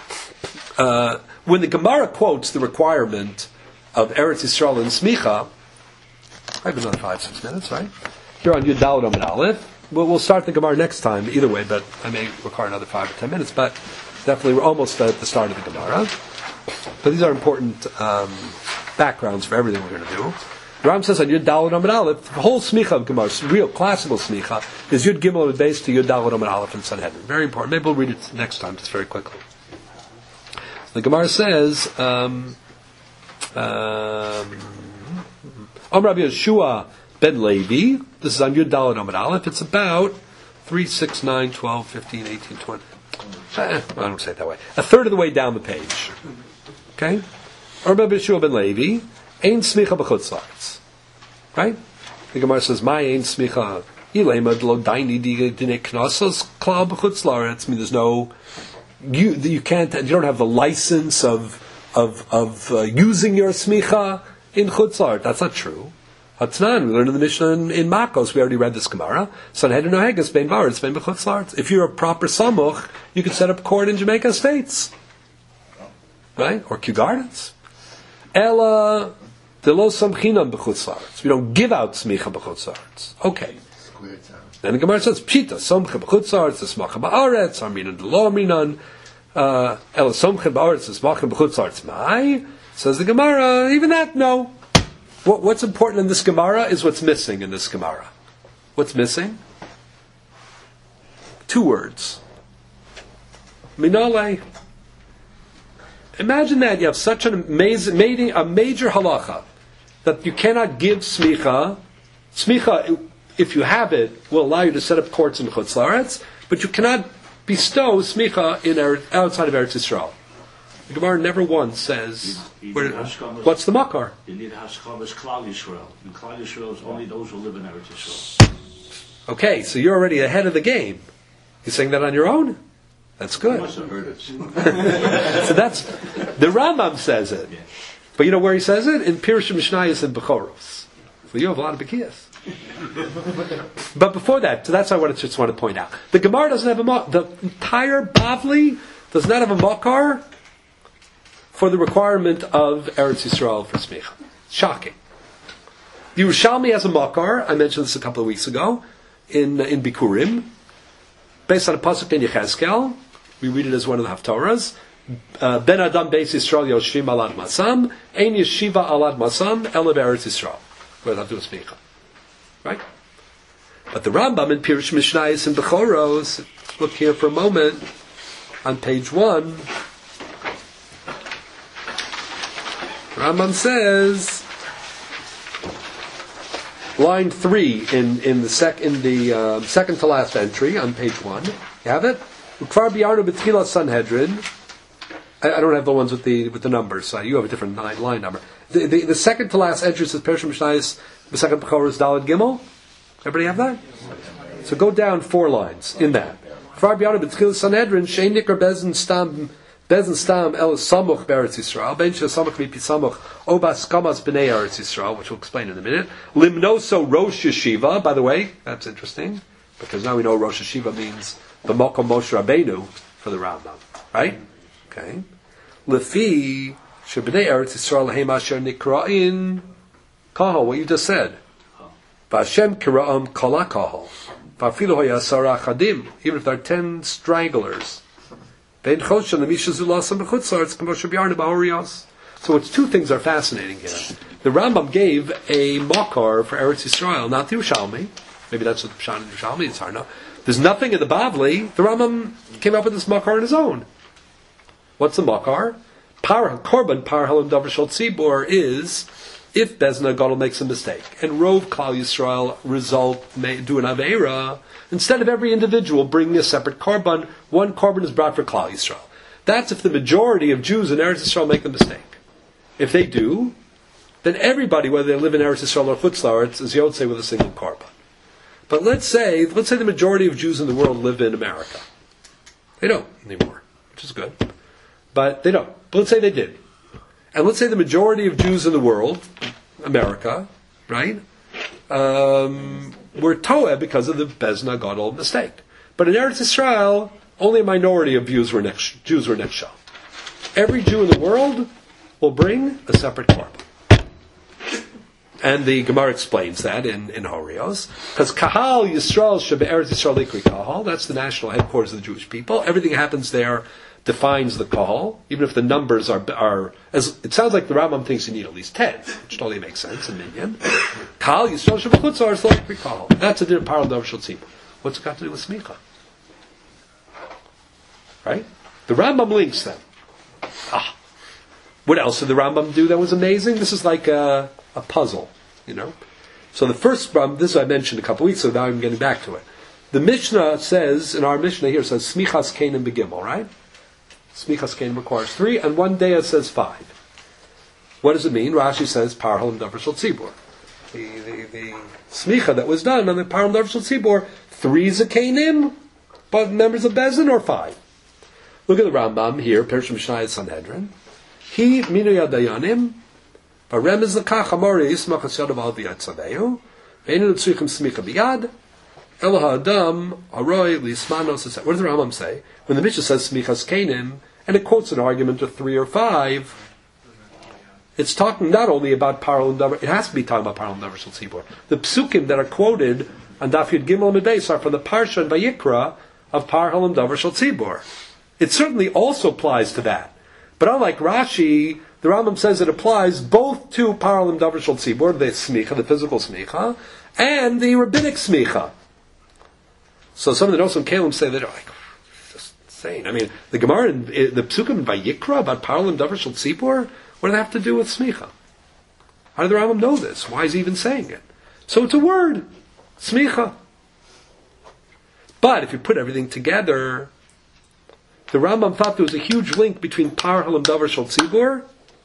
uh, when the Gemara quotes the requirement of Eretz Yisrael and Smicha, I have another five, six minutes, right? Here on Yud Daled Amud Aleph. Well, we'll start the Gemara next time, either way, but I may require another five or ten minutes, but definitely we're almost at the start of the Gemara. But these are important um, backgrounds for everything we're going to do. The Ram says on Yud Daled Amud Aleph, the whole Smicha of Gemara, real classical Smicha, is Yud Gimel based to Yud Daled Amud Aleph in Sanhedrin. Very important. Maybe we'll read it next time, just very quickly. The Gemara says, um, um, Om Rabbi Yeshua Ben Levi, this is on Yud Daled Amud Aleph, it's about three, six, nine, twelve, fifteen, eighteen, twenty. Eh, I don't say it that way. A third of the way down the page. Okay? Om Rabbi Yeshua Ben Levi, Ein Smicha B'chutz La'aretz. Right? The Gemara says, My Ein Smicha Ilema Lo Daini Dinei Knossos Klal B'chutz La'aretz. I mean, there's no, you you can't, you don't have the license of of of uh, using your Smicha in Chutz La'aretz. That's not true. Hatnan, we learned in the Mishnah in, in Makos, we already read this Gemara. Sanhedrin Nohegas, Ben Varetz, Ben B'chutz La'aretz. If you're a proper Samuch, you could set up court in Jamaica States. Right? Or Kew Gardens. Ella, de lo samchinam b'chutz la'aretz. We don't give out smicha b'chutz la'aretz. Okay. Then the Gemara says, Pshita, somcha b'chutz la'aretz, esmacha ba'aretz, arminan de lo arminan, ella somcha ba'aretz, esmacha b'chutz la'aretz. Mai? Says the Gemara, even that, no. What, what's important in this Gemara is what's missing in this Gemara. What's missing? Two words. Minale. Imagine that you have such an amazing, a major halacha that you cannot give smicha. Smicha, if you have it, will allow you to set up courts in Chutz La'aretz, but you cannot bestow smicha in outside of Eretz Yisrael. The Gemara never once says, You- you where, need Haskamas- what's the makar? You need Haskamas Klal Yisrael. And Klal Yisrael is only those who live in Eretz Yisrael. Okay, so you're already ahead of the game. You're saying that on your own? That's You good. must have heard it. So that's, the Rambam says it. But you know where he says it? In Pirush Mishnayos and Bechoros. So you have a lot of Bekias. But before that, so that's what I wanted to, just want to point out. The Gemara doesn't have a makar. The entire Bavli does not have a makar for the requirement of Eretz Yisrael for Smicha. Shocking. The Yerushalmi has a makar. I mentioned this a couple of weeks ago in in Bikurim, based on a pasuk in Yechezkel. We read it as one of the Haftorahs. Uh, ben Adam Beis Yisrael Yoshvim Alad Masam, Ein Yeshiva Alad Masam, Ela Be'eretz Yisrael. Where does that do a smicha? Right? But the Rambam in Pirush Mishnayos and Bechoros, look here for a moment, on page one, Rambam says, line three in, in the sec in the uh, second to last entry on page one. You have it? Ukvar B'Yarnu B'Tchilas Sanhedrin. I, I don't have the ones with the with the numbers. So you have a different line, line number. The, the the second to last entry says Pirush Mishnayos, the second Bechoros Daled Gimel. Everybody have that? So go down four lines in that. Ukvar B'Yarnu B'Tchilas Sanhedrin Shein Nikar Bezin Stam. Bezin Stam El Samuch Be'eretz Yisrael, Ben Shel Samuch Mipi Samuch Obas Kamas B'nei Eretz Yisrael, which we'll explain in a minute. Limnoso Rosh Yeshiva, by the way, that's interesting, because now we know Rosh Yeshiva means the Mokom Moshe Rabbeinu for the Rambam, right? Okay. Lefi Shebnei Eretz Yisrael Lehem Asher Nikra'in Kahal, what you just said. V'Hashem Kira'am Kala Kahal. V'Afilu Hoyasara Chadim, even if there are ten stragglers. So it's two things are fascinating here. The Rambam gave a makar for Eretz Yisrael, not the Yerushalmi. Maybe that's what the Pshat in Yerushalmi is hard. No, there's nothing in the Bavli. The Rambam came up with this makar on his own. What's the makar? Par korban par halam davar shel tzibor is if Bezna Gadol makes a mistake and Rov Klal Yisrael result may do an aveira. Instead of every individual bringing a separate korban, one korban is brought for Klal Yisrael. That's if the majority of Jews in Eretz Yisrael make the mistake. If they do, then everybody, whether they live in Eretz Yisrael or Chutz La'aretz, is Yotzei with a single korban. But let's say, let's say the majority of Jews in the world live in America. They don't anymore, which is good. But they don't. But let's say they did. And let's say the majority of Jews in the world, America, right, um, were toeh because of the Bezna Gadol mistake. But in Eretz Yisrael, only a minority of Jews were next, Jews were nechshel. Every Jew in the world will bring a separate korban. And the Gemara explains that in, in Horios. Because Kahal Yisrael Shebe Eretz Yisrael Likri Kahal, that's the national headquarters of the Jewish people. Everything happens there defines the Kahal, even if the numbers are, are as it sounds like the Rambam thinks you need at least ten, which totally makes sense in Minyan. Kahal Yisrael Shebe Chutzar is Likri Kahal. That's a din of Paral Davar Shel Tzibur. What's it got to do with Smicha? Right? The Rambam links them. Ah. What else did the Rambam do that was amazing? This is like a, a puzzle, you know. So the first Rambam, this I mentioned a couple weeks ago, now I'm getting back to it. The Mishnah says, in our Mishnah here, says Smichas Kenim Begimel, right? Smichas Kenim requires three, and one day it says five. What does it mean? Rashi says Parhalim Davar Shel Tzibur. The, the, the Smicha that was done on the Parhalim Davar Shel Tzibur, three Zakenim, but members of Bezin, or five? Look at the Rambam here, Pirush Mishnayos Sanhedrin. He minui adayanim, baremez lekach amori yismach hasyadav al biyad tzadeu, ve'enu tzrichim smicha biyad, elo ha'adam haroi lismanos. What does the Rambam say? When the Mishnah says smichas kenim, and it quotes an argument of three or five, it's talking not only about Paral and Davar, it has to be talking about Paral and Davar Shel Tzibur. The psukim that are quoted on Daf Yud Gimel and Beis are from the Parsha and Vayikra of Paral and Davar Shel Tzibur. It certainly also applies to that. But unlike Rashi, the Rambam says it applies both to Paralim Davar Shel Tzibur, the smicha, the physical smicha, and the rabbinic smicha. So some of the Nosam Kalim say that, like, just insane. I mean, the Gemara, in, the Psukim in Vayikra about Paralim Davar Shel Tzibur, what do they have to do with smicha? How did the Rambam know this? Why is he even saying it? So it's a word, smicha. But if you put everything together, the Rambam thought there was a huge link between Par Halam Davar Shel Tzibur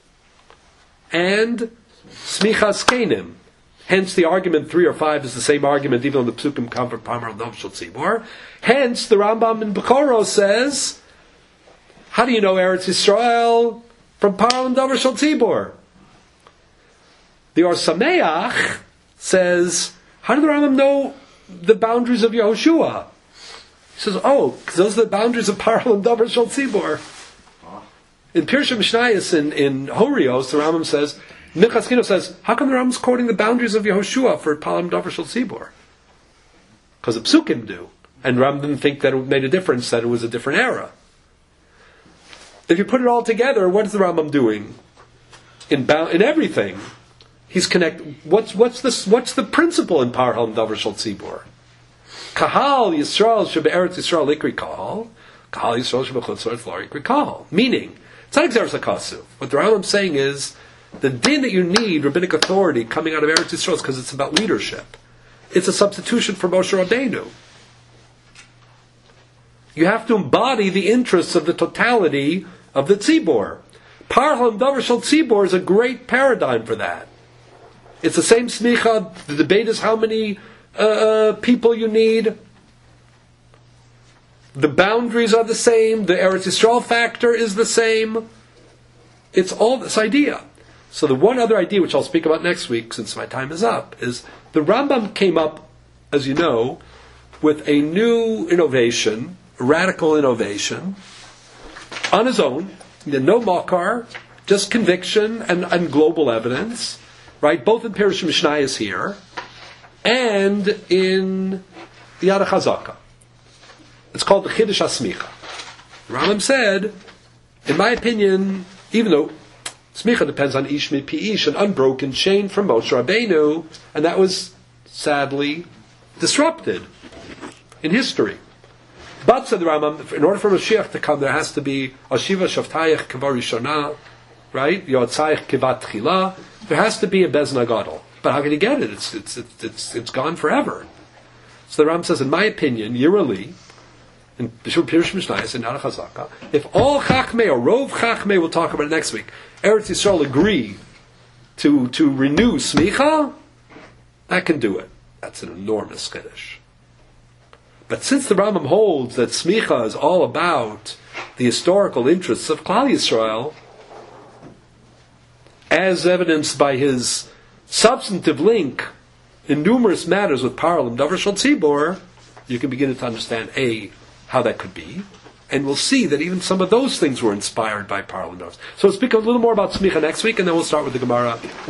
and Smichas Kenim. Hence the argument three or five is the same argument even though the Psukim come from Par Halam Davar Shel Tzibur. Hence the Rambam in Bechoros says, how do you know Eretz Yisrael from Par Halam Davar Shel Tzibur? The Or Sameach says, how do the Rambam know the boundaries of Yehoshua? He says, oh, because those are the boundaries of Paral and Davar Shel Tzibur. In Pirush Mishnayos in, in Horios, the Rambam says, Minchas Kino says, how come the Rambam's quoting the boundaries of Yehoshua for Paral and Davar Shel Tzibur? Because the Psukim do. And Rambam didn't think that it made a difference, that it was a different era. if you put it all together, what is the Rambam doing? In ba- in everything, he's connect. What's what's this? What's the principle in Parham Davar Shel Tzibor? Kahal Yisrael shebe'eretz Yisrael likri kahal. Kahal Yisrael shebechutz la'aretz lo likri kahal. Meaning, it's not exeris hakasuv. What the Rambam is saying is the din that you need rabbinic authority coming out of Eretz Yisrael is because it's about leadership. It's a substitution for Moshe Rabbeinu. You have to embody the interests of the totality of the tzibor. Parham Davar Shel Tzibor is a great paradigm for that. It's the same smicha. The debate is how many uh, people you need. The boundaries are the same. The Eretz Yisrael factor is the same. It's all this idea. So the one other idea, which I'll speak about next week, since my time is up, is the Rambam came up, as you know, with a new innovation, a radical innovation, on his own. No makar, just conviction and, and global evidence, right? Both in Perush Mishnayos here and in the Yad HaChazaka. It's called the Chiddush HaSmicha. The Rambam said, in my opinion, even though Smicha depends on Ish Mipi Ish, an unbroken chain from Moshe Rabbeinu, and that was sadly disrupted in history. But, said the Rambam, in order for Mashiach to come, there has to be Ashiva Shavtayach Kivar Rishonah, right? Yotzayach Kivat Tchila. There has to be a Bezna Gadol. But how can you get it? It's it's it's it's, it's gone forever. So the Rambam says, in my opinion, Yirali, in Pirush Mishnayos, in Yad HaChazaka, if all Chachmei or Rov Chachmei, we'll talk about it next week, Eretz Yisrael agree to to renew Smicha, that can do it. That's an enormous Chiddush. But since the Rambam holds that Smicha is all about the historical interests of Klal Yisrael, as evidenced by his substantive link in numerous matters with Parham Davar Shel Tzibor, you can begin to understand A, how that could be, and we'll see that even some of those things were inspired by Parham Davar. So we'll speak a little more about Smicha next week, and then we'll start with the Gemara.